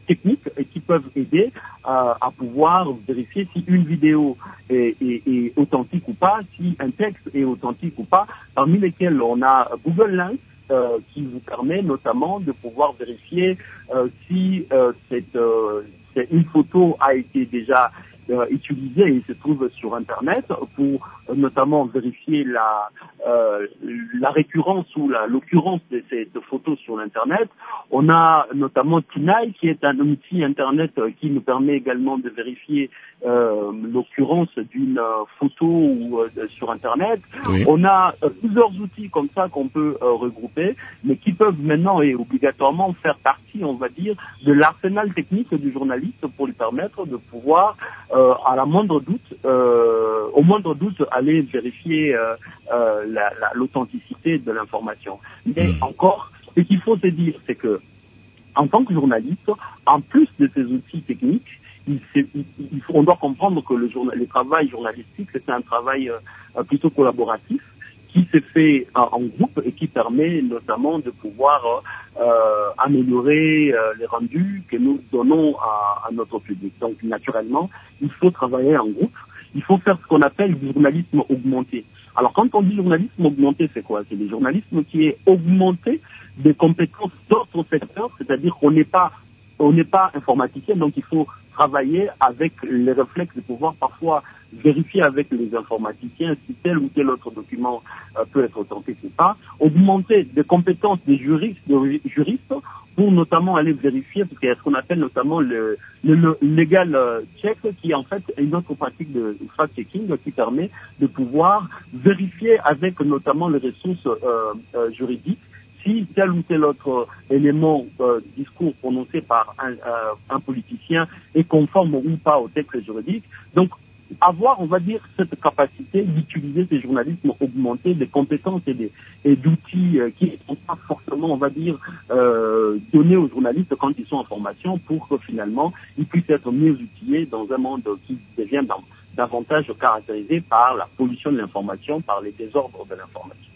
techniques qui peuvent aider euh, à pouvoir vérifier si une vidéo est, est, est authentique ou pas, si un texte est authentique ou pas, parmi lesquels on a Google Lens, euh, qui vous permet notamment de pouvoir vérifier euh, si euh, cette, euh, cette, une photo a été déjà euh, utilisée et se trouve sur Internet pour euh, notamment vérifier la, euh, la récurrence ou la, l'occurrence de cette photo sur l'Internet. On a notamment Tinai, qui est un outil Internet euh, qui nous permet également de vérifier euh, l'occurrence d'une euh, photo ou, euh, sur Internet. Oui. On a euh, plusieurs outils comme ça qu'on peut euh, regrouper, mais qui peuvent maintenant et obligatoirement faire partie, on va dire, de l'arsenal technique du journaliste pour lui permettre de pouvoir, euh, à la moindre doute, euh, au moindre doute, aller vérifier euh, euh, la, la, l'authenticité de l'information. Mais mmh. encore, ce qu'il faut se dire, c'est que en tant que journaliste, en plus de ces outils techniques, il, il, il faut, on doit comprendre que le, journal, le travail journalistique, c'est un travail euh, plutôt collaboratif qui se fait euh, en groupe et qui permet notamment de pouvoir euh, améliorer euh, les rendus que nous donnons à, à notre public. Donc naturellement, il faut travailler en groupe. Il faut faire ce qu'on appelle du journalisme augmenté. Alors quand on dit journalisme augmenté, c'est quoi? C'est le journalisme qui est augmenté des compétences d'autres secteurs, c'est-à-dire qu'on n'est pas on n'est pas informaticien, donc il faut travailler avec les réflexes de pouvoir parfois vérifier avec les informaticiens si tel ou tel autre document euh, peut être authentique ou pas, augmenter des compétences des juristes, des juristes pour notamment aller vérifier, parce qu'il y a ce qu'on appelle notamment le, le, le legal check, qui est en fait une autre pratique de fact-checking qui permet de pouvoir vérifier avec notamment les ressources euh, euh, juridiques si tel ou tel autre élément, euh, discours prononcé par un, euh, un politicien est conforme ou pas au texte juridique. Donc, avoir, on va dire, cette capacité d'utiliser ces journalismes augmentés, des compétences et, des, et d'outils euh, qui ne sont pas forcément, on va dire, euh, donnés aux journalistes quand ils sont en formation pour que finalement, ils puissent être mieux outillés dans un monde qui devient davantage caractérisé par la pollution de l'information, par les désordres de l'information.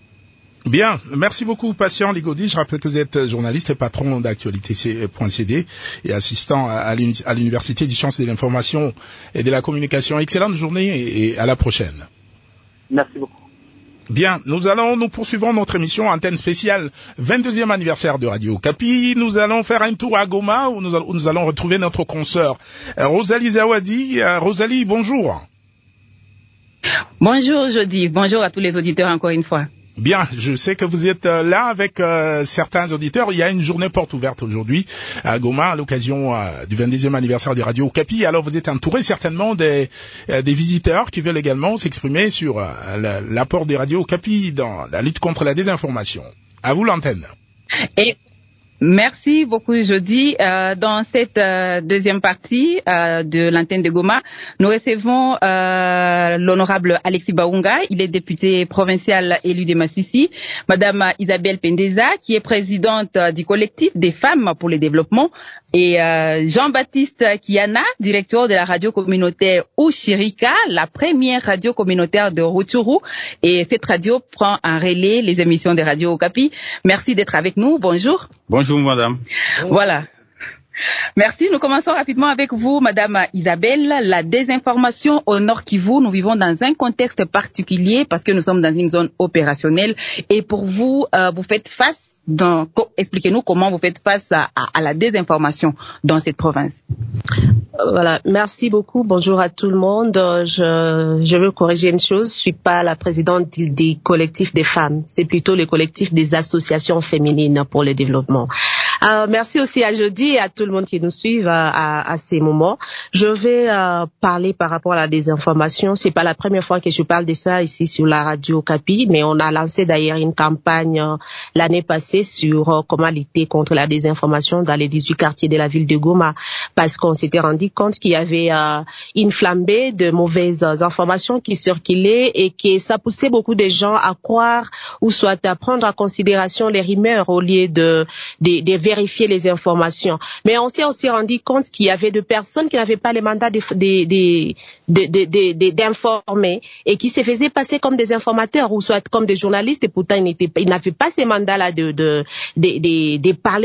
Bien, merci beaucoup Patient Ligodi. Je rappelle que vous êtes journaliste et patron d'actualité point c d et assistant à l'Université des sciences de l'information et de la communication. Excellente journée et à la prochaine. Merci beaucoup. Bien, nous allons, nous poursuivons notre émission antenne spéciale vingt-deuxième anniversaire de Radio Okapi. Nous allons faire un tour à Goma où nous, où nous allons retrouver notre consoeur Rosalie Zawadi. Rosalie, bonjour. Bonjour Jody, bonjour à tous les auditeurs encore une fois. Bien, je sais que vous êtes là avec euh, certains auditeurs. Il y a une journée porte ouverte aujourd'hui à Goma à l'occasion euh, du vingt-deuxième anniversaire de Radio Okapi. Alors vous êtes entouré certainement des, euh, des visiteurs qui veulent également s'exprimer sur euh, l'apport des Radio Okapi dans la lutte contre la désinformation. À vous l'antenne. Et merci beaucoup, Jody. Euh, dans cette euh, deuxième partie euh, de l'antenne de Goma, nous recevons euh, l'honorable Alexis Baunga. Il est député provincial élu de Massissi. Madame Isabelle Pendeza, qui est présidente du collectif des femmes pour le développement. Et euh, Jean-Baptiste Kiana, directeur de la radio communautaire Ushirika, la première radio communautaire de Rutshuru. Et cette radio prend en relais les émissions de Radio Okapi. Merci d'être avec nous. Bonjour. Bonjour, madame. Voilà. Merci. Nous commençons rapidement avec vous, madame Isabelle. La désinformation au Nord Kivu, nous vivons dans un contexte particulier parce que nous sommes dans une zone opérationnelle. Et pour vous, euh, vous faites face Dans, expliquez-nous comment vous faites face à, à, à la désinformation dans cette province. Voilà, merci beaucoup. Bonjour à tout le monde. Je, je veux corriger une chose. Je suis pas la présidente des, des collectifs des femmes. C'est plutôt le collectif des associations féminines pour le développement. Euh, merci aussi à Jody et à tout le monde qui nous suit à, à, à ces moments. Je vais euh, parler par rapport à la désinformation. C'est pas la première fois que je parle de ça ici sur la radio Okapi, mais on a lancé d'ailleurs une campagne euh, l'année passée sur euh, comment lutter contre la désinformation dans les dix-huit quartiers de la ville de Goma, parce qu'on s'était rendu compte qu'il y avait euh, une flambée de mauvaises informations qui circulaient et que ça poussait beaucoup de gens à croire ou soit à prendre en considération les rumeurs au lieu de, de, de vérifier les informations. Mais on s'est aussi rendu compte qu'il y avait de personnes qui n'avaient pas le mandat de, de, de, de, de, de, de, d'informer et qui se faisaient passer comme des informateurs ou soit comme des journalistes et pourtant ils n'étaient, ils n'avaient pas ces mandats-là de, de, de, de, de parler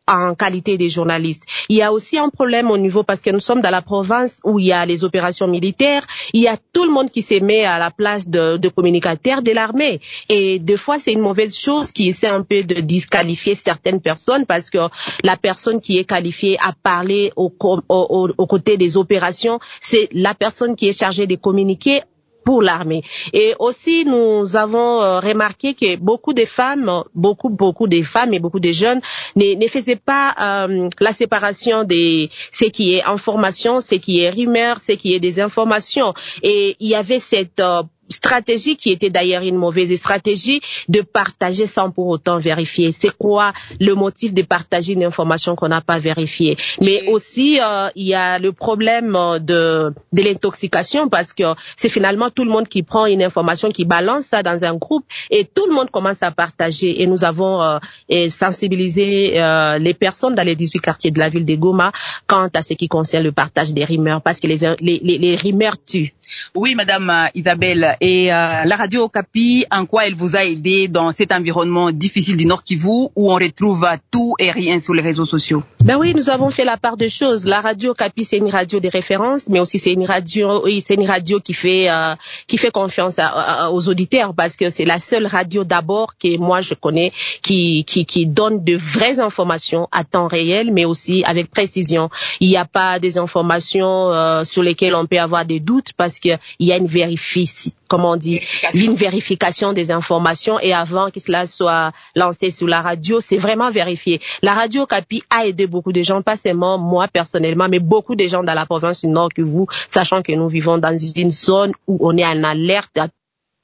en qualité de journaliste. Il y a aussi un problème au niveau, parce que nous sommes dans la province où il y a les opérations militaires, il y a tout le monde qui se met à la place de, de communicateurs de l'armée. Et des fois, c'est une mauvaise chose qui essaie un peu de disqualifier certaines personnes, parce que la personne qui est qualifiée à parler au, au, au, aux côtés des opérations, c'est la personne qui est chargée de communiquer pour l'armée. Et aussi, nous avons euh, remarqué que beaucoup de femmes, beaucoup, beaucoup de femmes et beaucoup de jeunes ne, ne faisaient pas euh, la séparation de ce qui est information, ce qui est rumeur, ce qui est des informations. Et il y avait cette euh, stratégie qui était d'ailleurs une mauvaise stratégie de partager sans pour autant vérifier. C'est quoi le motif de partager une information qu'on n'a pas vérifiée? Mais aussi, euh, il y a le problème de, de l'intoxication, parce que c'est finalement tout le monde qui prend une information, qui balance ça dans un groupe, et tout le monde commence à partager. Et nous avons euh, et sensibilisé euh, les personnes dans les dix-huit quartiers de la ville de Goma quant à ce qui concerne le partage des rumeurs, parce que les, les, les, les rumeurs tuent. Oui, Madame Isabelle. Et euh, la radio Okapi, en quoi elle vous a aidé dans cet environnement difficile du Nord Kivu où on retrouve tout et rien sur les réseaux sociaux? Ben oui, nous avons fait la part des choses. La radio Okapi, c'est une radio de référence, mais aussi c'est une radio, oui, c'est une radio qui fait euh, qui fait confiance à, à, aux auditeurs, parce que c'est la seule radio d'abord que moi je connais qui qui qui donne de vraies informations à temps réel, mais aussi avec précision. Il n'y a pas des informations euh, sur lesquelles on peut avoir des doutes, parce qu'il y a une vérification, comment on dit, une vérification des informations, et avant que cela soit lancé sur la radio, c'est vraiment vérifié. La radio Okapi a aidé beaucoup de gens, pas seulement moi personnellement, mais beaucoup de gens dans la province du Nord Kivu, sachant que nous vivons dans une zone où on est en alerte à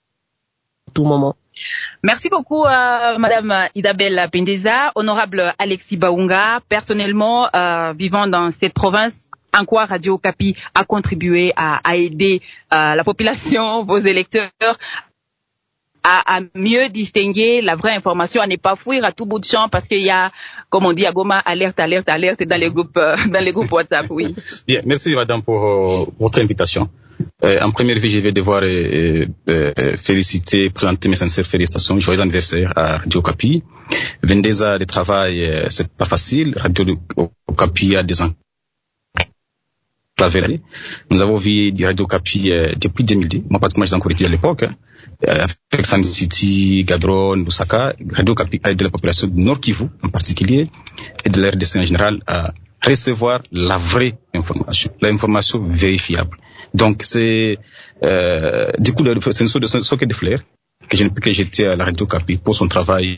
tout moment. Merci beaucoup, euh, Madame Isabelle Pendeza. Honorable Alexis Baunga, personnellement, euh, vivant dans cette province, en quoi Radio Okapi a contribué à, à aider euh, la population, vos électeurs, à, à mieux distinguer la vraie information, à ne pas fuir à tout bout de champ, parce qu'il y a, comme on dit à Goma, alerte, alerte, alerte dans les groupes, euh, dans les groupes WhatsApp, oui. Bien, merci Madame pour euh, votre invitation. Euh, en première lieu, je vais devoir euh, euh, féliciter, présenter mes sincères félicitations. Joyeux anniversaire à Radio Okapi. vingt-deux ans de travail, euh, c'est pas facile. Radio Okapi a des ans. Nous avons vu du Radio Okapi euh, depuis deux mille deux. Moi, pratiquement, j'ai encore été à l'époque. Hein. Euh, avec San City, Gadron, Lusaka, Radio Okapi a aidé la population du Nord Kivu en particulier et de la R D C en général à recevoir la vraie information, l'information vérifiable. Donc, c'est euh, du coup, c'est une sorte de socket de flair que je ne peux que jeter à la Radio Okapi pour son travail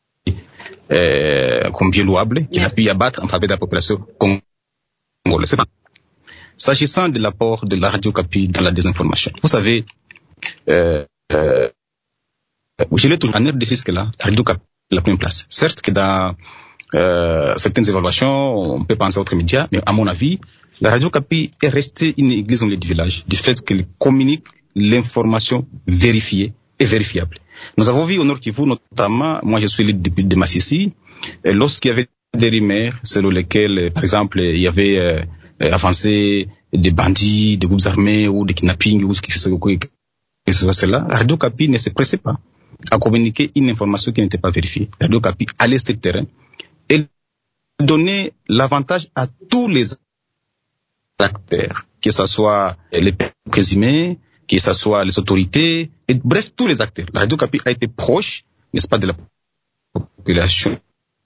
euh, comme bien louable, qu'il a pu abattre en faveur de la population congolaise. S'agissant de l'apport de la Radio Okapi dans la désinformation, vous savez, euh, euh, je l'ai toujours en air de risque là, la Radio Okapi la première place. Certes que dans euh, certaines évaluations, on peut penser à autres médias, mais à mon avis, la Radio Okapi est restée une église au milieu du village, du fait qu'elle communique l'information vérifiée et vérifiable. Nous avons vu au Nord Kivu, notamment, moi je suis le député de Massissi, lorsqu'il y avait des rumeurs selon lesquelles, par exemple, il y avait euh, avancé des bandits, des groupes armés ou des kidnappings ou ce qui se passe là, Radio Okapi ne se pressait pas à communiquer une information qui n'était pas vérifiée. Radio Okapi allait sur le terrain et donnait l'avantage à tous les acteurs, que ce soit les présumés, que ce soit les autorités, et bref, tous les acteurs. La Radio Okapi a été proche, n'est-ce pas, de la population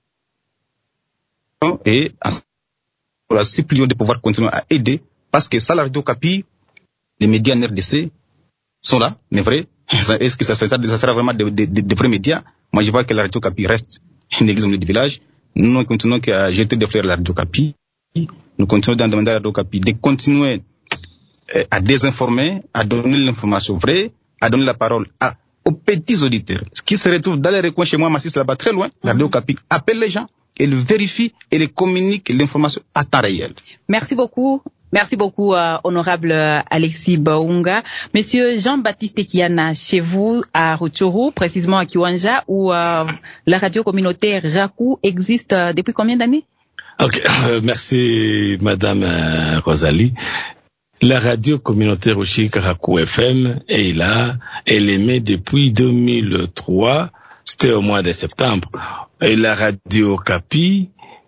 et la supplions de pouvoir continuer à aider, parce que ça, la Radio Okapi, les médias en R D C sont là, mais vrai. Est-ce que ça, ça, ça sera vraiment des de, de, de vrais médias? Moi, je vois que la Radio Okapi reste une église au milieu du village. Nous ne continuons qu'à jeter des fleurs à la Radio Okapi. Nous continuons à demander à la Radio Okapi de continuer euh, à désinformer, à donner l'information vraie, à donner la parole à, aux petits auditeurs qui se retrouvent dans les recoins chez moi, Massis, là-bas, très loin. La Radio Okapi appelle les gens, elle vérifie et elle communique l'information à temps réel. Merci beaucoup. Merci beaucoup, euh, honorable Alexis Baunga. Monsieur Jean-Baptiste Kiana, chez vous à Rutshuru, précisément à Kiwanja, où euh, la radio communautaire Raku existe euh, depuis combien d'années? Ok, euh, merci Madame euh, Rosalie. La radio communautaire Ushirika Raku F M est là, elle émet depuis deux mille trois, c'était au mois de septembre. Et la radio Okapi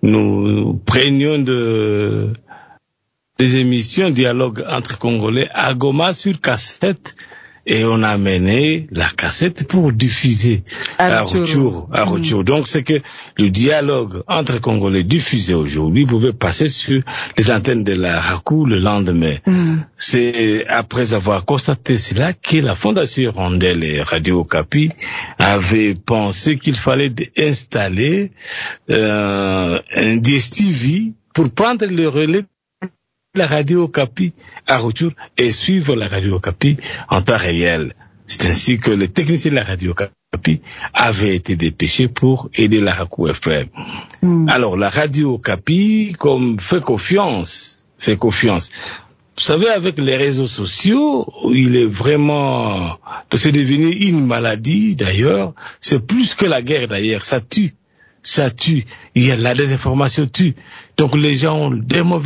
nous prenions de, des émissions, dialogue entre Congolais à Goma sur cassette. Et on a mené la cassette pour diffuser à Rutshuru. À Rutshuru. Mmh. Donc c'est que le dialogue entre Congolais diffusé aujourd'hui pouvait passer sur les antennes de la Raku le lendemain. Mmh. C'est après avoir constaté cela que la Fondation Hirondelle et Radio Okapi avait pensé qu'il fallait installer euh, un D S T V pour prendre le relais la Radio Okapi à Rutshuru et suivre la Radio Okapi en temps réel. C'est ainsi que les techniciens de la Radio Okapi avaient été dépêchés pour aider la Raku F M. Mm. Alors la Radio Okapi, comme fait confiance, fait confiance. Vous savez, avec les réseaux sociaux, il est vraiment, c'est devenu une maladie d'ailleurs. C'est plus que la guerre d'ailleurs, ça tue, ça tue. Il y a la désinformation tue. Donc les gens ont des mauvais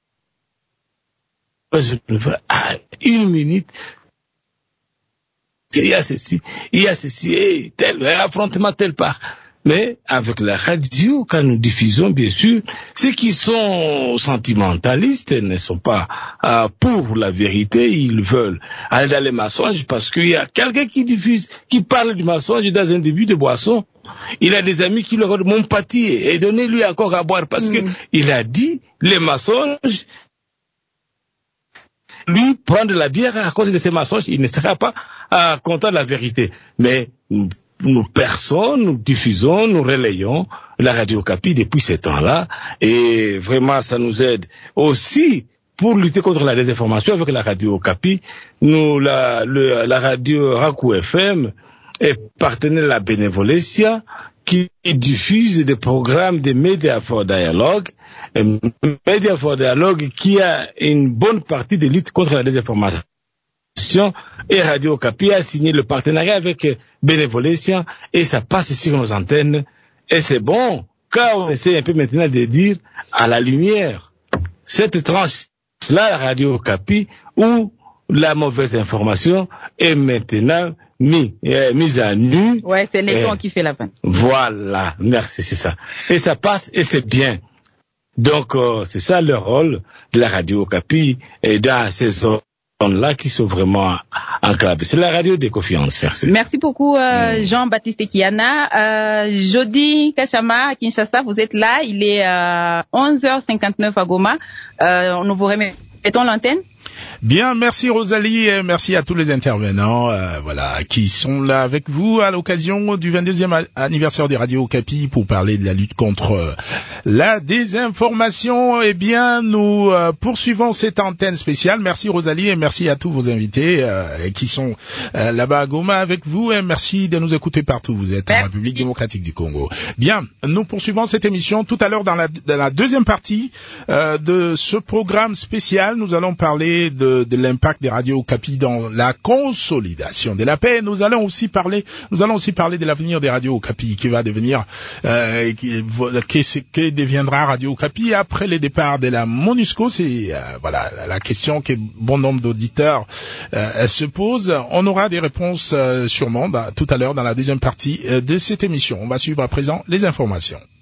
à une minute, il y a ceci, il y a ceci, et tel affrontement tel part. Mais avec la radio, quand nous diffusons, bien sûr, ceux qui sont sentimentalistes ne sont pas euh, pour la vérité, ils veulent aller dans les mensonges parce qu'il y a quelqu'un qui diffuse, qui parle du mensonge dans un début de boisson. Il a des amis qui leur disent mon pâtier et donnez-lui encore à boire parce mm. que il a dit les mensonges. Lui, prendre la bière à cause de ces mensonges, il ne sera pas euh, content de la vérité. Mais nous, nous perçons, nous diffusons, nous relayons la Radio Okapi depuis ces temps-là. Et vraiment, ça nous aide aussi pour lutter contre la désinformation avec la Radio Okapi. Nous, la, le, la radio Raku F M est partenaire de la Bénévolencia qui diffuse des programmes de Media for Dialogue. Media for Dialogue qui a une bonne partie de lutte contre la désinformation. Et Radio Okapi a signé le partenariat avec Bénévolencia et ça passe sur nos antennes. Et c'est bon, quand on essaie un peu maintenant de dire à la lumière cette tranche-là, Radio Okapi, où la mauvaise information est maintenant mise, euh, mise à nu. Ouais, c'est l'éton qui fait la peine. Voilà, merci, c'est ça. Et ça passe et c'est bien. Donc, euh, c'est ça le rôle de la Radio Okapi et dans ces zones-là qui sont vraiment enclavées. C'est la radio de confiance, merci. Merci beaucoup, euh, mmh. Jean-Baptiste Kiana. Euh, Jody Kachama à Kinshasa, vous êtes là. Il est euh, onze heures cinquante-neuf à Goma. Euh, nous vous remettons l'antenne. Bien, merci Rosalie et merci à tous les intervenants euh, voilà, qui sont là avec vous à l'occasion du vingt-deuxième anniversaire des Radio Okapi pour parler de la lutte contre euh, la désinformation. Eh bien, nous euh, poursuivons cette antenne spéciale. Merci Rosalie et merci à tous vos invités euh, qui sont euh, là-bas à Goma avec vous et merci de nous écouter partout. Vous êtes en République démocratique du Congo. Bien, nous poursuivons cette émission tout à l'heure dans la, dans la deuxième partie euh, de ce programme spécial. Nous allons parler de de l'impact des Radio Okapi dans la consolidation de la paix. Nous allons aussi parler, nous allons aussi parler de l'avenir des Radio Okapi qui va devenir, euh, qui, qui, qui deviendra Radio Okapi après le départ de la MONUSCO. C'est euh, voilà la question que bon nombre d'auditeurs euh, se posent. On aura des réponses euh, sûrement bah, tout à l'heure dans la deuxième partie euh, de cette émission. On va suivre à présent les informations.